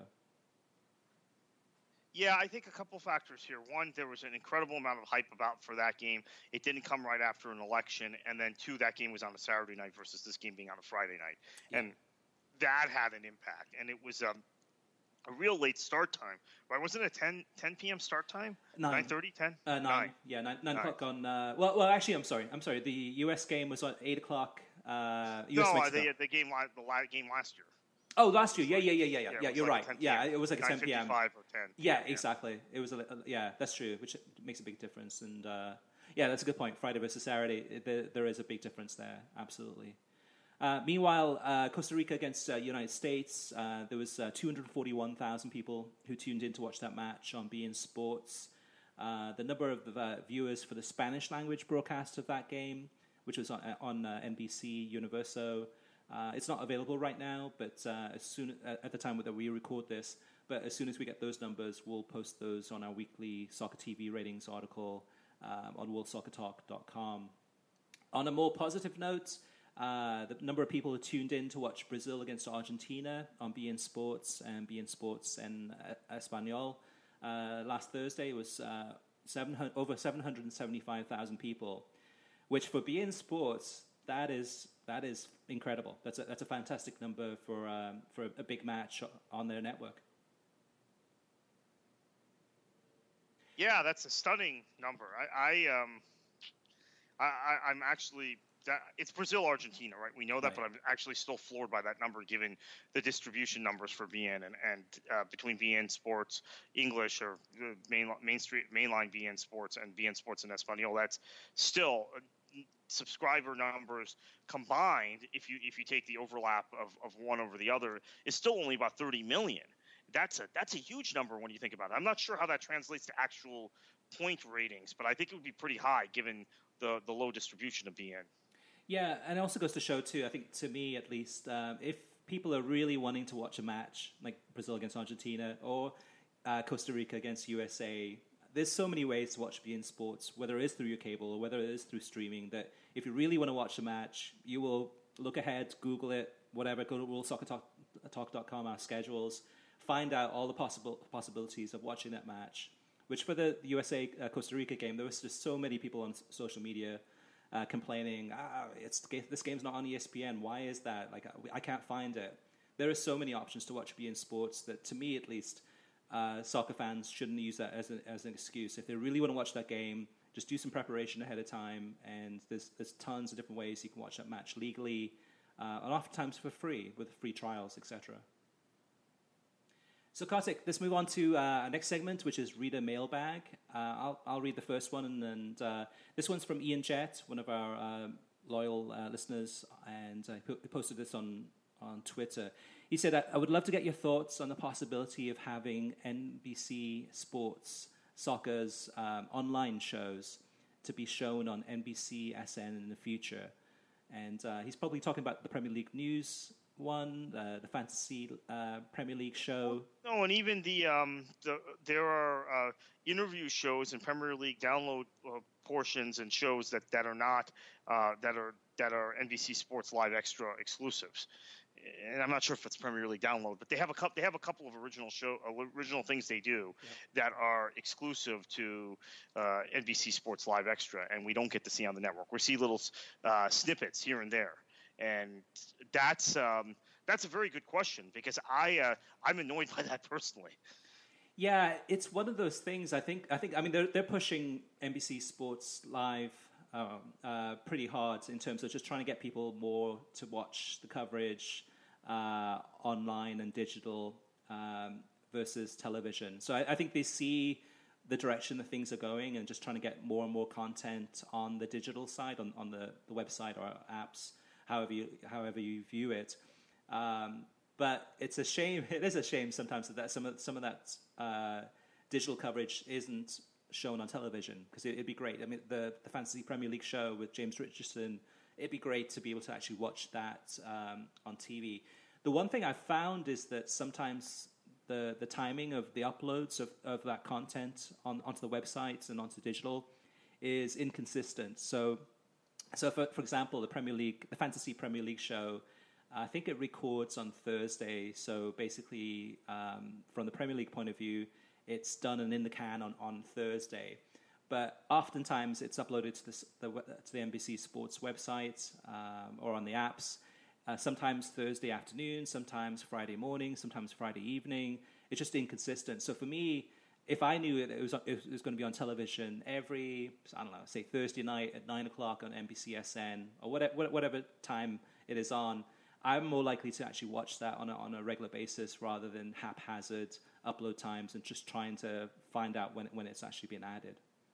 Yeah, I think a couple factors here. One, there was an incredible amount of hype for that game. It didn't come right after an election. And then two, that game was on a Saturday night versus this game being on a Friday night. Yeah. And that had an impact. And it was a real late start time. Right? Wasn't it a 10 p.m. start time? 9:30, 10? 9. Yeah, 9 o'clock on... Well, actually, I'm sorry. The U.S. game was at 8 o'clock. The game last year. Oh, last year, yeah. You're right. Yeah, it was like a 10 p.m. 9:55 or 10. Yeah, exactly. It was that's true, which makes a big difference. And that's a good point. Friday versus Saturday, there is a big difference there. Absolutely. Meanwhile, Costa Rica against United States, there was 241,000 people who tuned in to watch that match on beIN Sports. The number of viewers for the Spanish language broadcast of that game, which was on NBC Universo. It's not available right now, but as soon at the time that we record this, but as soon as we get those numbers, we'll post those on our weekly Soccer TV ratings article on worldsoccertalk.com. On a more positive note, the number of people who tuned in to watch Brazil against Argentina on beIN Sports and beIN Sports and Espanol last Thursday was over 775,000 people, which for beIN Sports, that is incredible. That's a fantastic number for a big match on their network. Yeah, that's a stunning number. I'm actually it's Brazil, Argentina, right? We know that, Right. but I'm actually still floored by that number given the distribution numbers for BN and between BN Sports English or mainline BN Sports and BN Sports in Espanol. That's still subscriber numbers combined. If you take the overlap of one over the other, is still only about 30 million. That's a huge number when you think about it. I'm not sure how that translates to actual point ratings, but I think it would be pretty high given the low distribution of BN. Yeah, and it also goes to show too. I think, to me at least, if people are really wanting to watch a match like Brazil against Argentina or Costa Rica against USA, there's so many ways to watch BN Sports, whether it is through your cable or whether it is through streaming, that if you really want to watch a match, you will look ahead, Google it, whatever, go to worldsoccertalk.com, our schedules, find out all the possibilities of watching that match, which for the USA Costa Rica game, there was just so many people on social media complaining, this game's not on ESPN. Why is that? Like, I can't find it. There are so many options to watch BN Sports that, to me at least, soccer fans shouldn't use that as an excuse. If they really want to watch that game, just do some preparation ahead of time, and there's tons of different ways you can watch that match legally, and oftentimes for free, with free trials, etc. So, Kartik, let's move on to our next segment, which is Reader Mailbag. I'll read the first one, and this one's from Ian Jett, one of our loyal listeners, and he posted this on Twitter. He said, I would love to get your thoughts on the possibility of having NBC Sports Soccer's online shows to be shown on NBCSN in the future. And he's probably talking about the Premier League News one, the Fantasy Premier League show. No, and even there are interview shows and Premier League download portions and shows that are not that are NBC Sports Live Extra exclusives. And I'm not sure if it's Premier League download, but they have a couple of original things they do that are exclusive to NBC Sports Live Extra, and we don't get to see on the network. We see little snippets here and there. And that's a very good question, because I'm annoyed by that personally. Yeah, it's one of those things. I mean they're pushing NBC Sports Live pretty hard in terms of just trying to get people more to watch the coverage online and digital versus television. So I think they see the direction that things are going and just trying to get more and more content on the digital side, on the website or apps, however you view it. But it's a shame. It is a shame sometimes that some of that digital coverage isn't shown on television, because it'd be great. I mean, the Fantasy Premier League show with James Richardson, it'd be great to be able to actually watch that on TV. The one thing I've found is that sometimes the timing of the uploads of that content onto the websites and onto digital is inconsistent. So for example, the Fantasy Premier League show, I think it records on Thursday. So basically, from the Premier League point of view, it's done and in the can on Thursday. But oftentimes it's uploaded to the NBC Sports website or on the apps. Sometimes Thursday afternoon, sometimes Friday morning, sometimes Friday evening. It's just inconsistent. So for me, if I knew it was going to be on television every, I don't know, say Thursday night at 9 o'clock on NBCSN or whatever time it is on, I'm more likely to actually watch that on a regular basis rather than haphazard upload times and just trying to find out when it's actually been added.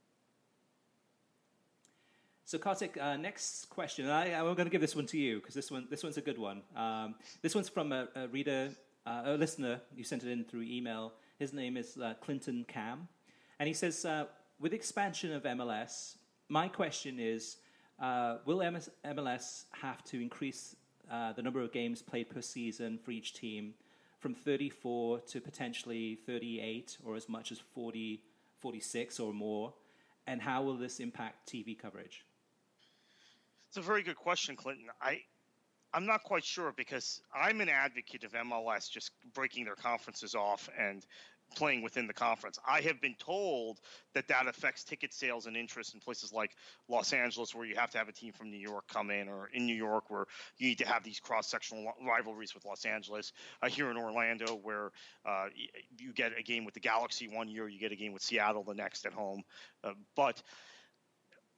So Kartik, next question. I'm going to give this one to you because this one's a good one. This one's from a listener who sent it in through email. His name is Clinton Cam, and he says, with expansion of MLS, my question is, will MLS have to increase the number of games played per season for each team from 34 to potentially 38 or as much as 40, 46 or more? And how will this impact TV coverage? It's a very good question, Clinton. I'm not quite sure, because I'm an advocate of MLS just breaking their conferences off and playing within the conference. I have been told that affects ticket sales and interest in places like Los Angeles, where you have to have a team from New York come in, or in New York, where you need to have these cross-sectional rivalries with Los Angeles. Here in Orlando, where you get a game with the Galaxy one year, you get a game with Seattle the next at home. But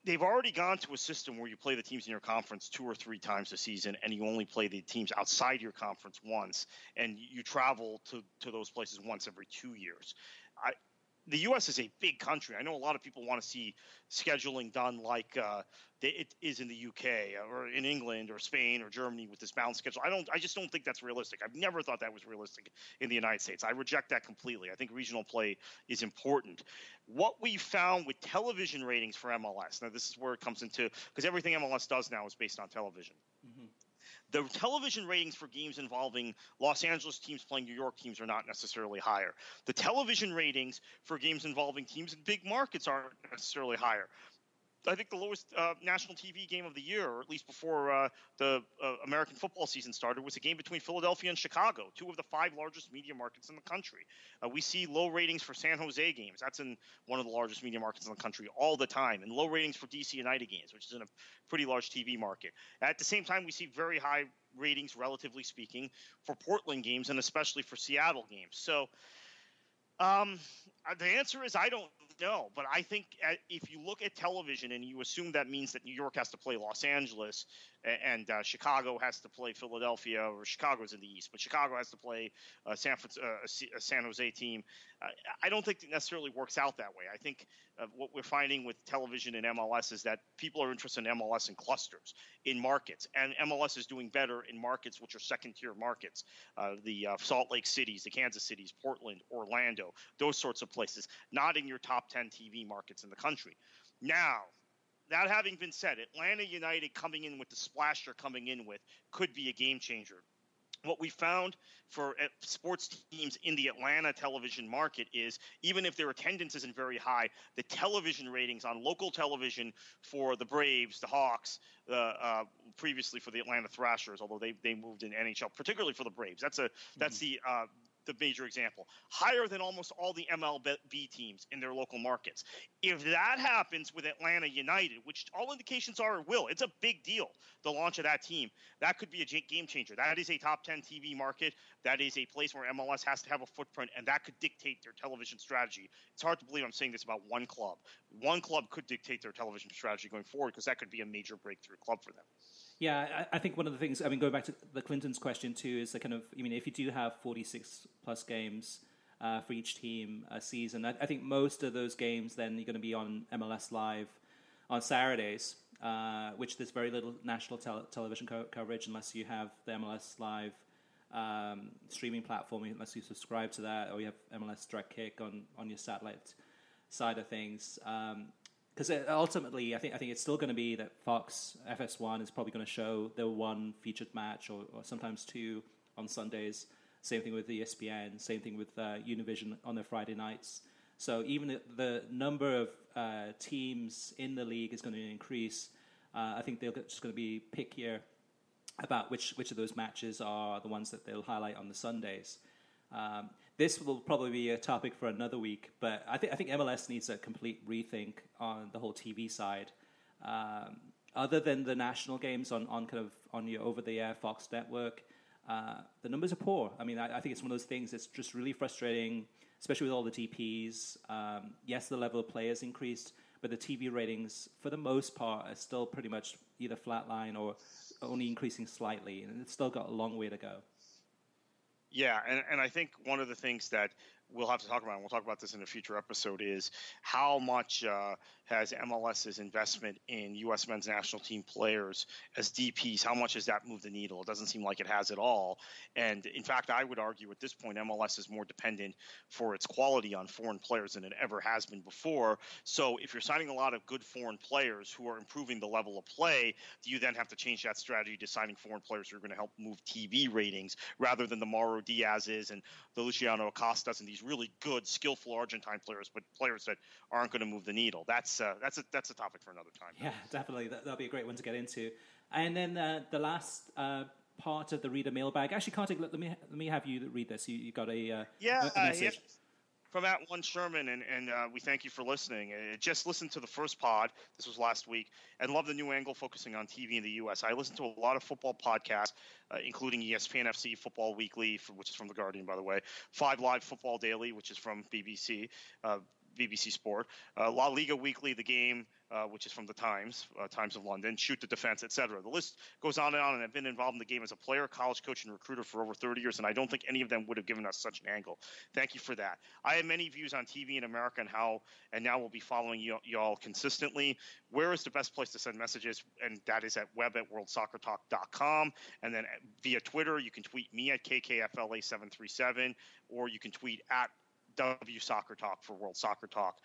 they've already gone to a system where you play the teams in your conference 2 or 3 times a season, and you only play the teams outside your conference once, and you travel to those places once every 2 years. The U.S. is a big country. I know a lot of people want to see scheduling done like it is in the U.K. or in England or Spain or Germany with this balanced schedule. I just don't think that's realistic. I've never thought that was realistic in the United States. I reject that completely. I think regional play is important. What we found with television ratings for MLS, now this is where it comes into, because everything MLS does now is based on television. Mm-hmm. The television ratings for games involving Los Angeles teams playing New York teams are not necessarily higher. The television ratings for games involving teams in big markets aren't necessarily higher. I think the lowest national TV game of the year, or at least before the American football season started, was a game between Philadelphia and Chicago, 2 of the 5 largest media markets in the country. We see low ratings for San Jose games. That's in one of the largest media markets in the country all the time. And low ratings for DC United games, which is in a pretty large TV market. At the same time, we see very high ratings, relatively speaking, for Portland games and especially for Seattle games. So the answer is I don't know, but I think if you look at television and you assume that means that New York has to play Los Angeles and Chicago has to play Philadelphia, or Chicago's in the East, but Chicago has to play a San Jose team, I don't think it necessarily works out that way. I think what we're finding with television and MLS is that people are interested in MLS in clusters, in markets, and MLS is doing better in markets which are second-tier markets, the Salt Lake Cities, the Kansas Cities, Portland, Orlando, those sorts of places, not in your top 10 TV markets in the country. Now, that having been said, Atlanta United coming in with the splash they're coming in with could be a game changer. What we found for sports teams in the Atlanta television market is even if their attendance isn't very high, the television ratings on local television for the Braves, the Hawks, previously for the Atlanta Thrashers, although they moved in NHL, particularly for the Braves. That's the major example, higher than almost all the MLB teams in their local markets. If that happens with Atlanta United, which all indications are it will, it's a big deal, the launch of that team, that could be a game changer. That is a top 10 TV market. That is a place where MLS has to have a footprint, and that could dictate their television strategy. It's hard to believe I'm saying this about one club. One club could dictate their television strategy going forward because that could be a major breakthrough club for them. Yeah, I think one of the things, going back to the Clintons question too, is the kind of, if you do have 46 plus games for each team a season, I think most of those games then you're going to be on MLS Live on Saturdays, which there's very little national television coverage unless you have the MLS Live streaming platform, unless you subscribe to that, or you have MLS Direct Kick on your satellite side of things. Because ultimately, I think it's still going to be that Fox FS1 is probably going to show their one featured match or sometimes 2 on Sundays. Same thing with ESPN. Same thing with Univision on their Friday nights. So even the number of teams in the league is going to increase. I think they're just going to be pickier about which of those matches are the ones that they'll highlight on the Sundays. This will probably be a topic for another week, but I think MLS needs a complete rethink on the whole TV side. Other than the national games on your over-the-air Fox network, the numbers are poor. I think it's one of those things that's just really frustrating, especially with all the DPs. Yes, the level of players increased, but the TV ratings, for the most part, are still pretty much either flatline or only increasing slightly, and it's still got a long way to go. Yeah, and I think one of the things that we'll have to talk about, and we'll talk about this in a future episode, is how much has MLS's investment in U.S. men's national team players as DPs, how much has that moved the needle? It doesn't seem like it has at all. And in fact, I would argue at this point, MLS is more dependent for its quality on foreign players than it ever has been before. So if you're signing a lot of good foreign players who are improving the level of play, do you then have to change that strategy to signing foreign players who are going to help move TV ratings rather than the Mauro Diaz's and the Luciano Acostas and these really good, skillful Argentine players, but players that aren't going to move the needle? That's a topic for another time. Yeah, definitely. That'll be a great one to get into. And then the last part of the reader mailbag. Actually, Kartik, let me have you read this. You got a message. From @1 Sherman, and we thank you for listening. Just listened to the first pod. This was last week, and love the new angle focusing on TV in the U.S. I listen to a lot of football podcasts, including ESPN FC Football Weekly, which is from The Guardian, by the way, 5 Live Football Daily, which is from BBC Sport, La Liga Weekly, The Game, which is from the Times of London, Shoot the Defense, etc. The list goes on, and I've been involved in the game as a player, college coach, and recruiter for over 30 years, and I don't think any of them would have given us such an angle. Thank you for that. I have many views on TV in America and now we'll be following y'all consistently. Where is the best place to send messages? And that is at web@worldsoccertalk.com. And then via Twitter, you can tweet me at KKFLA737, or you can tweet at WSoccerTalk for World Soccer Talk.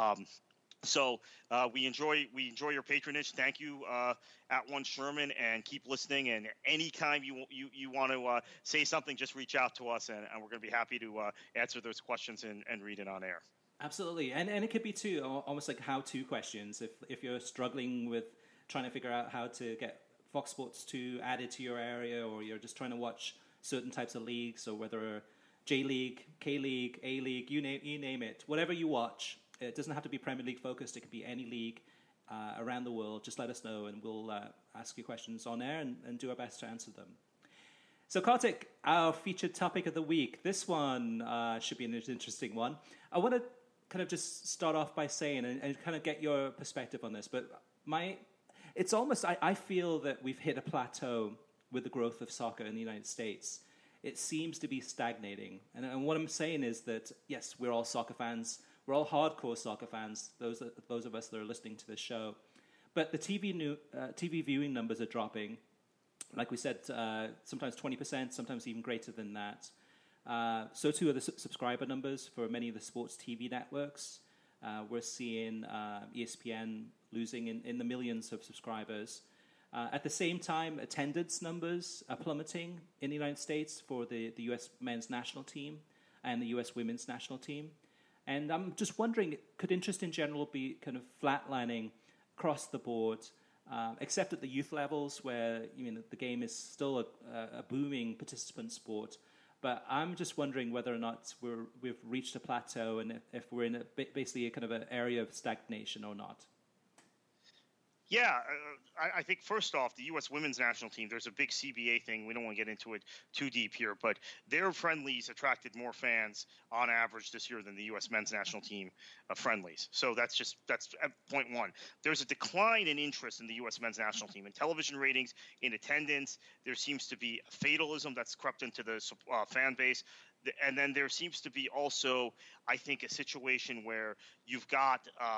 So we enjoy your patronage. Thank you, at One Sherman, and keep listening. And anytime you want to say something, just reach out to us, and we're going to be happy to answer those questions and read it on air. Absolutely, and it could be too almost like how-to questions. If you're struggling with trying to figure out how to get Fox Sports 2 added to your area, or you're just trying to watch certain types of leagues, or whether J League, K League, A League, you name it, whatever you watch. It doesn't have to be Premier League focused. It could be any league around the world. Just let us know, and we'll ask you questions on air and do our best to answer them. So, Kartik, our featured topic of the week. This one should be an interesting one. I want to kind of just start off by saying, and kind of get your perspective on this, but it's almost, I feel that we've hit a plateau with the growth of soccer in the United States. It seems to be stagnating. And what I'm saying is that, yes, we're all soccer fans. We're all hardcore soccer fans, those of us that are listening to this show. But the TV viewing numbers are dropping. Like we said, sometimes 20%, sometimes even greater than that. So too are the subscriber numbers for many of the sports TV networks. We're seeing ESPN losing in the millions of subscribers. At the same time, attendance numbers are plummeting in the United States for the U.S. men's national team and the U.S. women's national team. And I'm just wondering, could interest in general be kind of flatlining across the board, except at the youth levels where the game is still a booming participant sport? But I'm just wondering whether or not we've reached a plateau, and if we're in basically a kind of an area of stagnation or not. Yeah, I think first off, the U.S. women's national team, there's a big CBA thing. We don't want to get into it too deep here, but their friendlies attracted more fans on average this year than the U.S. men's national team friendlies. So that's point one. There's a decline in interest in the U.S. men's national team in television ratings, in attendance. There seems to be fatalism that's crept into the fan base. And then there seems to be also, I think, a situation where you've got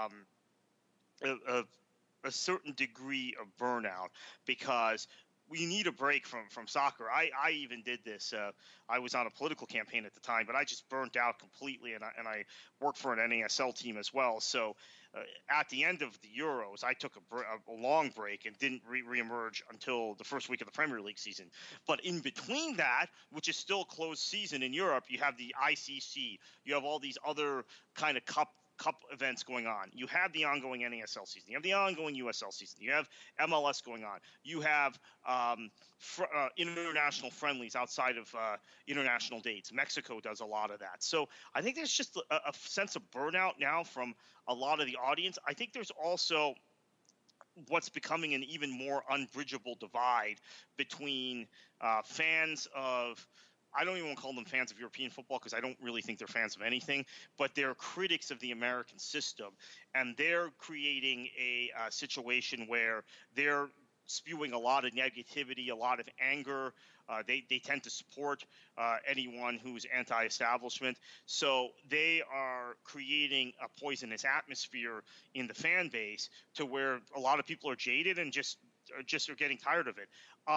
a certain degree of burnout, because we need a break from soccer. I even did this. I was on a political campaign at the time, but I just burnt out completely, and I worked for an NASL team as well. So at the end of the Euros, I took a long break and didn't reemerge until the first week of the Premier League season. But in between that, which is still closed season in Europe, you have the ICC. You have all these other kind of cup events going on. You have the ongoing NASL season. You have the ongoing USL season. You have MLS going on. You have international friendlies outside of international dates. Mexico does a lot of that. So I think there's just a sense of burnout now from a lot of the audience. I think there's also what's becoming an even more unbridgeable divide between fans of – I don't even want to call them fans of European football, because I don't really think they're fans of anything, but they're critics of the American system. And they're creating a situation where they're spewing a lot of negativity, a lot of anger. They tend to support anyone who's anti-establishment. So they are creating a poisonous atmosphere in the fan base to where a lot of people are jaded and just are getting tired of it.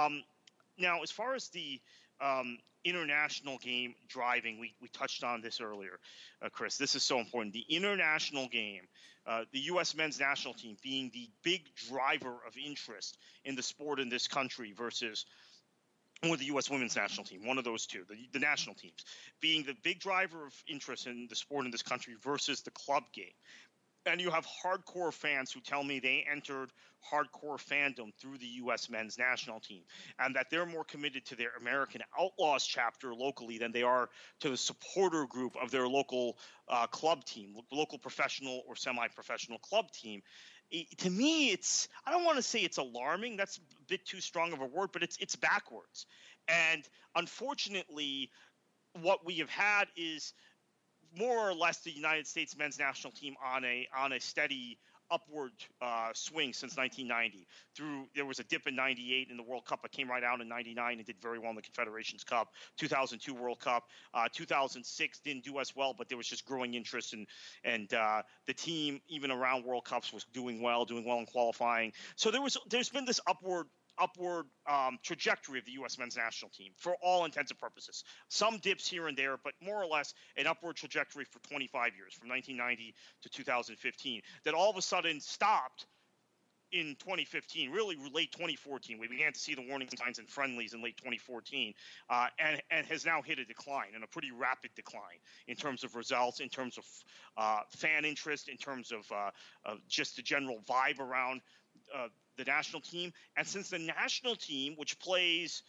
Now, as far as the international game driving, we touched on this earlier, Chris. This is so important. The international game, the U.S. men's national team being the big driver of interest in the sport in this country versus or the U.S. women's national team, one of those two, the national teams, being the big driver of interest in the sport in this country versus the club game. And you have hardcore fans who tell me they entered hardcore fandom through the U.S. men's national team, and that they're more committed to their American Outlaws chapter locally than they are to the supporter group of their local club team, local professional or semi-professional club team. To me, I don't want to say it's alarming. That's a bit too strong of a word, but it's backwards. And unfortunately, what we have had is more or less the United States men's national team on a steady upward swing since 1990. There was a dip in '98 in the World Cup. It came right out in '99 and did very well in the Confederations Cup. 2002 World Cup. 2006 didn't do as well, but there was just growing interest, and the team even around World Cups was doing well in qualifying. So there's been this upward trajectory of the U.S. men's national team for all intents and purposes. Some dips here and there, but more or less an upward trajectory for 25 years, from 1990 to 2015, that all of a sudden stopped in 2015, really late 2014. We began to see the warning signs in friendlies in late 2014, and has now hit a decline, and a pretty rapid decline in terms of results, in terms of fan interest, in terms of just the general vibe around the national team. And since the national team, which plays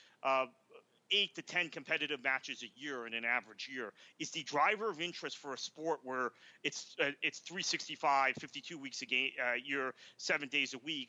8 to 10 competitive matches a year in an average year, is the driver of interest for a sport where it's 365, 52 weeks a year, 7 days a week,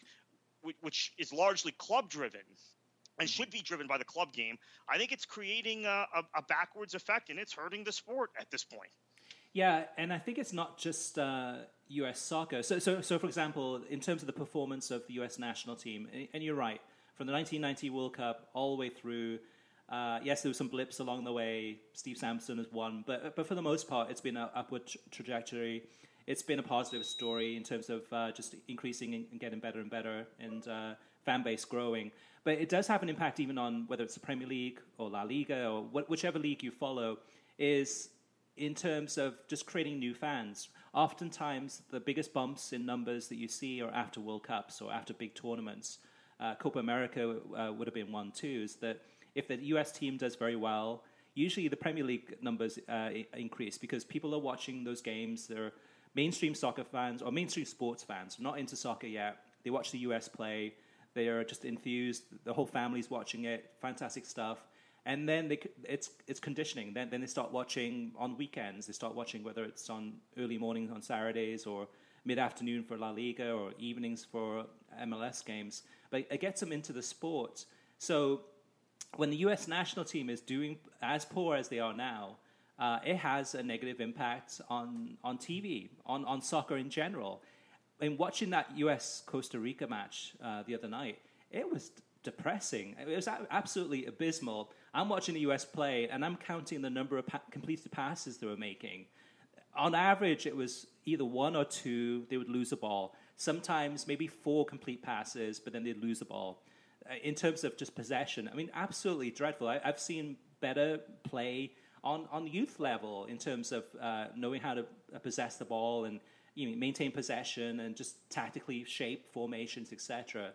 which is largely club driven and should be driven by the club game. I think it's creating a backwards effect, and it's hurting the sport at this point. Yeah, and I think it's not just U.S. soccer. So for example, in terms of the performance of the U.S. national team, and you're right, from the 1990 World Cup all the way through, yes, there were some blips along the way. Steve Sampson has won, but for the most part, it's been an upward trajectory. It's been a positive story in terms of just increasing and getting better and better, and fan base growing. But it does have an impact even on whether it's the Premier League or La Liga or whichever league you follow, is in terms of just creating new fans. Oftentimes, the biggest bumps in numbers that you see are after World Cups or after big tournaments. Copa America would have been one too, is that if the US team does very well, usually the Premier League numbers increase because people are watching those games. They're mainstream soccer fans or mainstream sports fans, not into soccer yet. They watch the US play. They are just enthused. The whole family's watching it. Fantastic stuff. And then it's conditioning. Then they start watching on weekends. They start watching whether it's on early mornings on Saturdays or mid-afternoon for La Liga or evenings for MLS games. But it gets them into the sport. So when the U.S. national team is doing as poor as they are now, it has a negative impact on TV, on soccer in general. And watching that U.S.-Costa Rica match the other night, it was depressing. It was absolutely abysmal. I'm watching the US play, and I'm counting the number of completed passes they were making. On average, it was either 1 or 2, they would lose a ball. Sometimes maybe 4 complete passes, but then they'd lose a ball. In terms of just possession, I mean, absolutely dreadful. I've seen better play on youth level in terms of knowing how to possess the ball and maintain possession and just tactically shape formations, etc.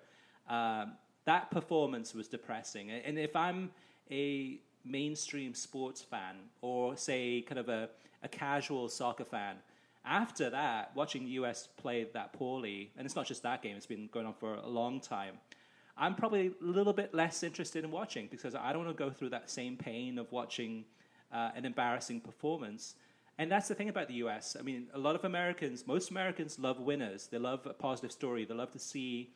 That performance was depressing. And if I'm a mainstream sports fan or, say, kind of a casual soccer fan, after that, watching the US play that poorly, and it's not just that game, it's been going on for a long time, I'm probably a little bit less interested in watching because I don't want to go through that same pain of watching an embarrassing performance. And that's the thing about the US. I mean, a lot of Americans, most Americans love winners. They love a positive story. They love to see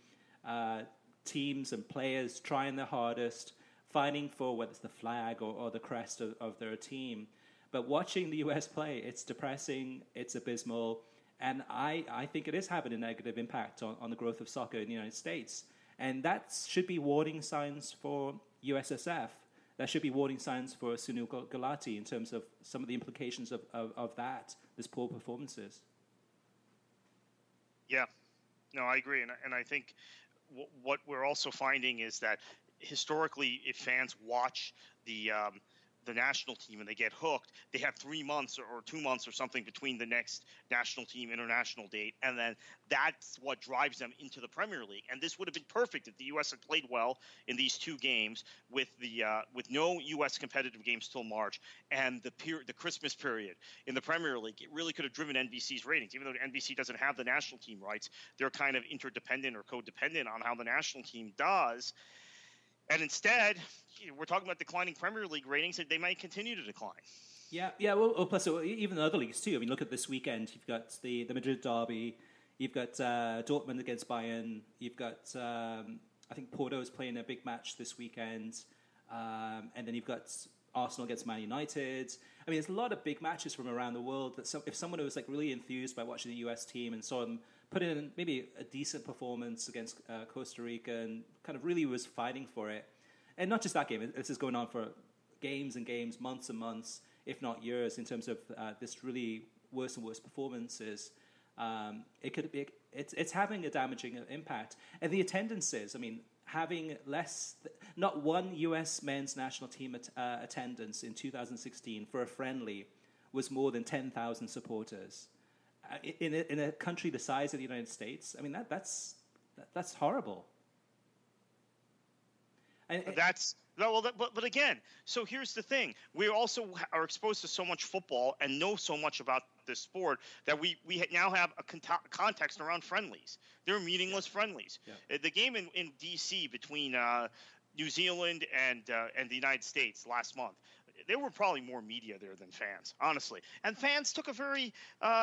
teams and players trying their hardest, fighting for whether it's the flag or the crest of their team. But watching the US play, it's depressing, it's abysmal, and I think it is having a negative impact on the growth of soccer in the United States. And that should be warning signs for USSF. That should be warning signs for Sunil Gulati in terms of some of the implications of that, this poor performances. Yeah, no, I agree. And I think what we're also finding is that historically, if fans watch the national team and they get hooked, they have 3 months or 2 months or something between the next national team international date, and then that's what drives them into the Premier League. And this would have been perfect if the U.S. had played well in these 2 games with no U.S. competitive games till March and the Christmas period in the Premier League. It really could have driven NBC's ratings. Even though NBC doesn't have the national team rights, they're kind of interdependent or codependent on how the national team does. And instead, we're talking about declining Premier League ratings, and they might continue to decline. Yeah. Well, plus even the other leagues too. I mean, look at this weekend. You've got the Madrid derby. You've got Dortmund against Bayern. You've got I think Porto is playing a big match this weekend, and then you've got Arsenal against Man United. I mean, there's a lot of big matches from around the world. That if someone was like really enthused by watching the US team and saw them put in maybe a decent performance against Costa Rica and kind of really was fighting for it. And not just that game. This is going on for games and games, months and months, if not years, in terms of this really worse and worse performances. It's having a damaging impact. And the attendances, I mean, having not one U.S. men's national team attendance in 2016 for a friendly was more than 10,000 supporters. In a country the size of the United States, I mean, that's horrible. But again, so here's the thing: we also are exposed to so much football and know so much about this sport that we now have a context around friendlies. They're meaningless friendlies. Yeah. The game in D.C. between New Zealand and the United States last month, there were probably more media there than fans, honestly. And fans took a very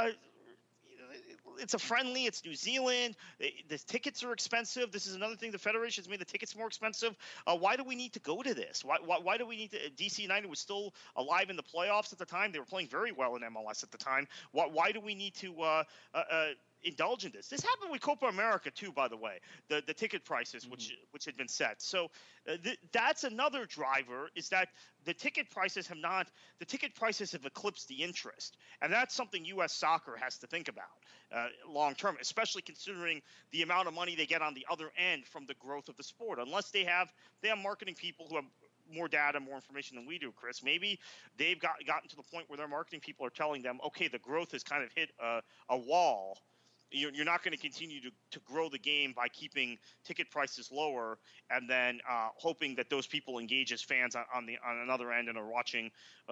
it's a friendly. It's New Zealand. The tickets are expensive. This is another thing. The Federation has made the tickets more expensive. Why do we need to go to this? Why do we need to? DC United was still alive in the playoffs at the time. They were playing very well in MLS at the time. Why do we need to indulge in this? This happened with Copa America too, by the way. The ticket prices, which had been set. So that's another driver. Is that the ticket prices have eclipsed the interest, and that's something U.S. soccer has to think about long term, especially considering the amount of money they get on the other end from the growth of the sport. Unless they have marketing people who have more data, more information than we do, Chris. Maybe they've gotten to the point where their marketing people are telling them, okay, the growth has kind of hit a wall. You're not going to continue to grow the game by keeping ticket prices lower and then hoping that those people engage as fans on another end and are watching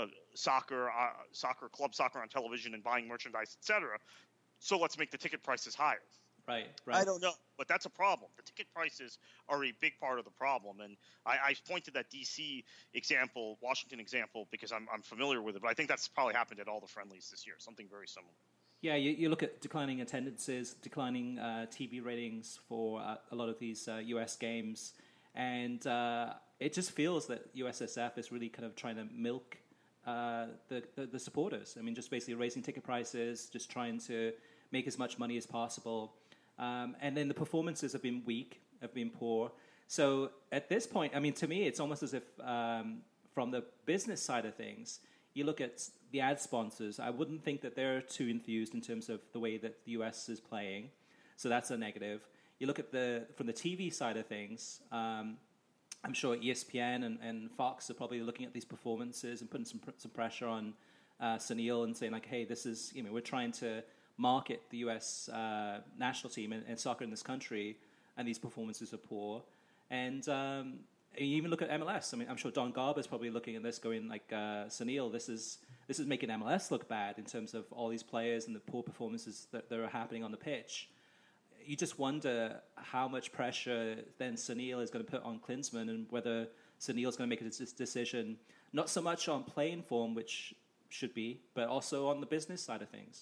club soccer on television and buying merchandise, etc. So let's make the ticket prices higher. Right. I don't know, but that's a problem. The ticket prices are a big part of the problem, and I pointed that D.C. example, Washington example, because I'm familiar with it, but I think that's probably happened at all the friendlies this year, something very similar. Yeah, you look at declining attendances, declining TV ratings for a lot of these U.S. games, and it just feels that USSF is really kind of trying to milk the supporters. I mean, just basically raising ticket prices, just trying to make as much money as possible. And then the performances have been weak, have been poor. So at this point, I mean, to me, it's almost as if from the business side of things, you look at the ad sponsors, I wouldn't think that they're too enthused in terms of the way that the US is playing. So that's a negative. You look at from the TV side of things, I'm sure ESPN and Fox are probably looking at these performances and putting some pressure on Sunil and saying like, hey, this is, we're trying to market the US national team and soccer in this country, and these performances are poor. And you even look at MLS. I mean, I'm sure Don Garber's probably looking at this going like, Sunil, this is making MLS look bad in terms of all these players and the poor performances that are happening on the pitch. You just wonder how much pressure then Sunil is going to put on Klinsmann, and whether Sunil's going to make a decision, not so much on playing form, which should be, but also on the business side of things.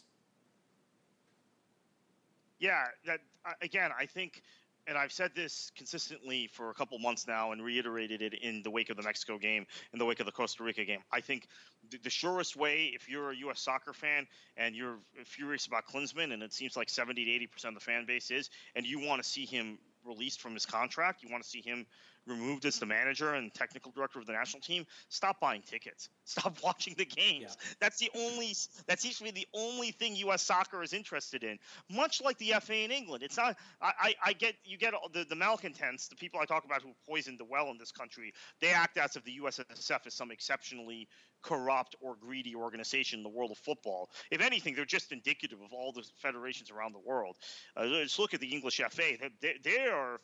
Yeah, again, I think, and I've said this consistently for a couple months now and reiterated it in the wake of the Mexico game, in the wake of the Costa Rica game. I think the surest way, if you're a U.S. soccer fan and you're furious about Klinsmann, and it seems like 70 to 80% of the fan base is, and you want to see him released from his contract, you want to see him removed as the manager and technical director of the national team, stop buying tickets. Stop watching the games. Yeah. That seems to be the only thing U.S. soccer is interested in. Much like the FA in England. It's not. You get the malcontents, the people I talk about who poisoned the well in this country. They act as if the USSF is some exceptionally corrupt or greedy organization in the world of football. If anything, they're just indicative of all the federations around the world. Let's look at the English FA. They are.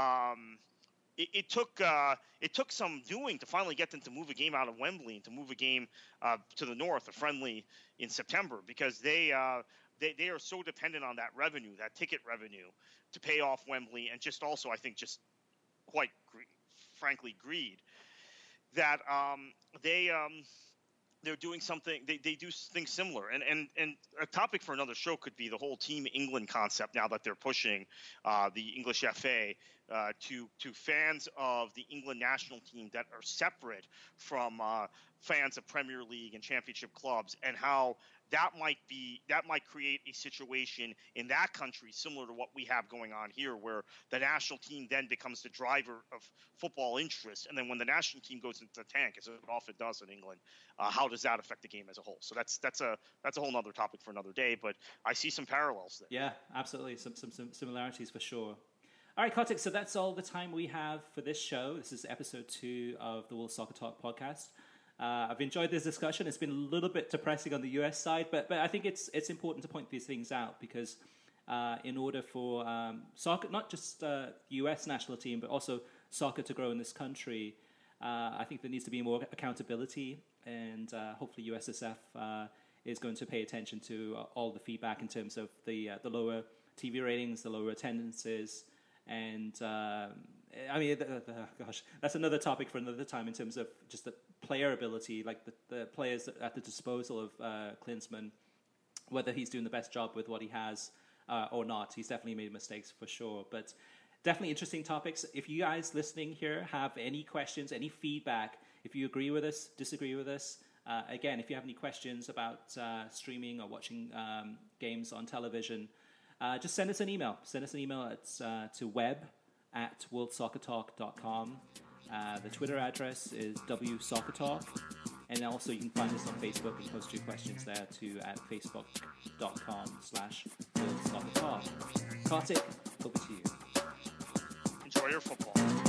It took some doing to finally get them to move a game out of Wembley and to move a game to the north, a friendly in September, because they are so dependent on that revenue, that ticket revenue, to pay off Wembley, and just also I think just quite frankly greed that they're doing something. They do things similar, and a topic for another show could be the whole Team England concept. Now that they're pushing the English FA, to fans of the England national team that are separate from fans of Premier League and Championship clubs, and how that might create a situation in that country similar to what we have going on here, where the national team then becomes the driver of football interest, and then when the national team goes into the tank, as it often does in England, how does that affect the game as a whole? So that's a whole other topic for another day, but I see some parallels there. Yeah, absolutely, some similarities for sure. All right, Kartik, so that's all the time we have for this show. This is episode 2 of the World Soccer Talk podcast. I've enjoyed this discussion. It's been a little bit depressing on the US side, but I think it's important to point these things out because in order for soccer, not just US national team, but also soccer to grow in this country, I think there needs to be more accountability, and hopefully USSF is going to pay attention to all the feedback in terms of the lower TV ratings, the lower attendances, and I mean, gosh, that's another topic for another time in terms of just the player ability, like the players at the disposal of Klinsmann, whether he's doing the best job with what he has or not. He's definitely made mistakes for sure, but definitely interesting topics. If you guys listening here have any questions, any feedback, if you agree with us, disagree with us, again, if you have any questions about streaming or watching games on television, just send us an email. Send us an email to web@worldsoccertalk.com. The Twitter address is WSoccerTalk. And also you can find us on Facebook and post your questions there too at facebook.com/WorldSoccerTalk. Kartik, over to you. Enjoy your football.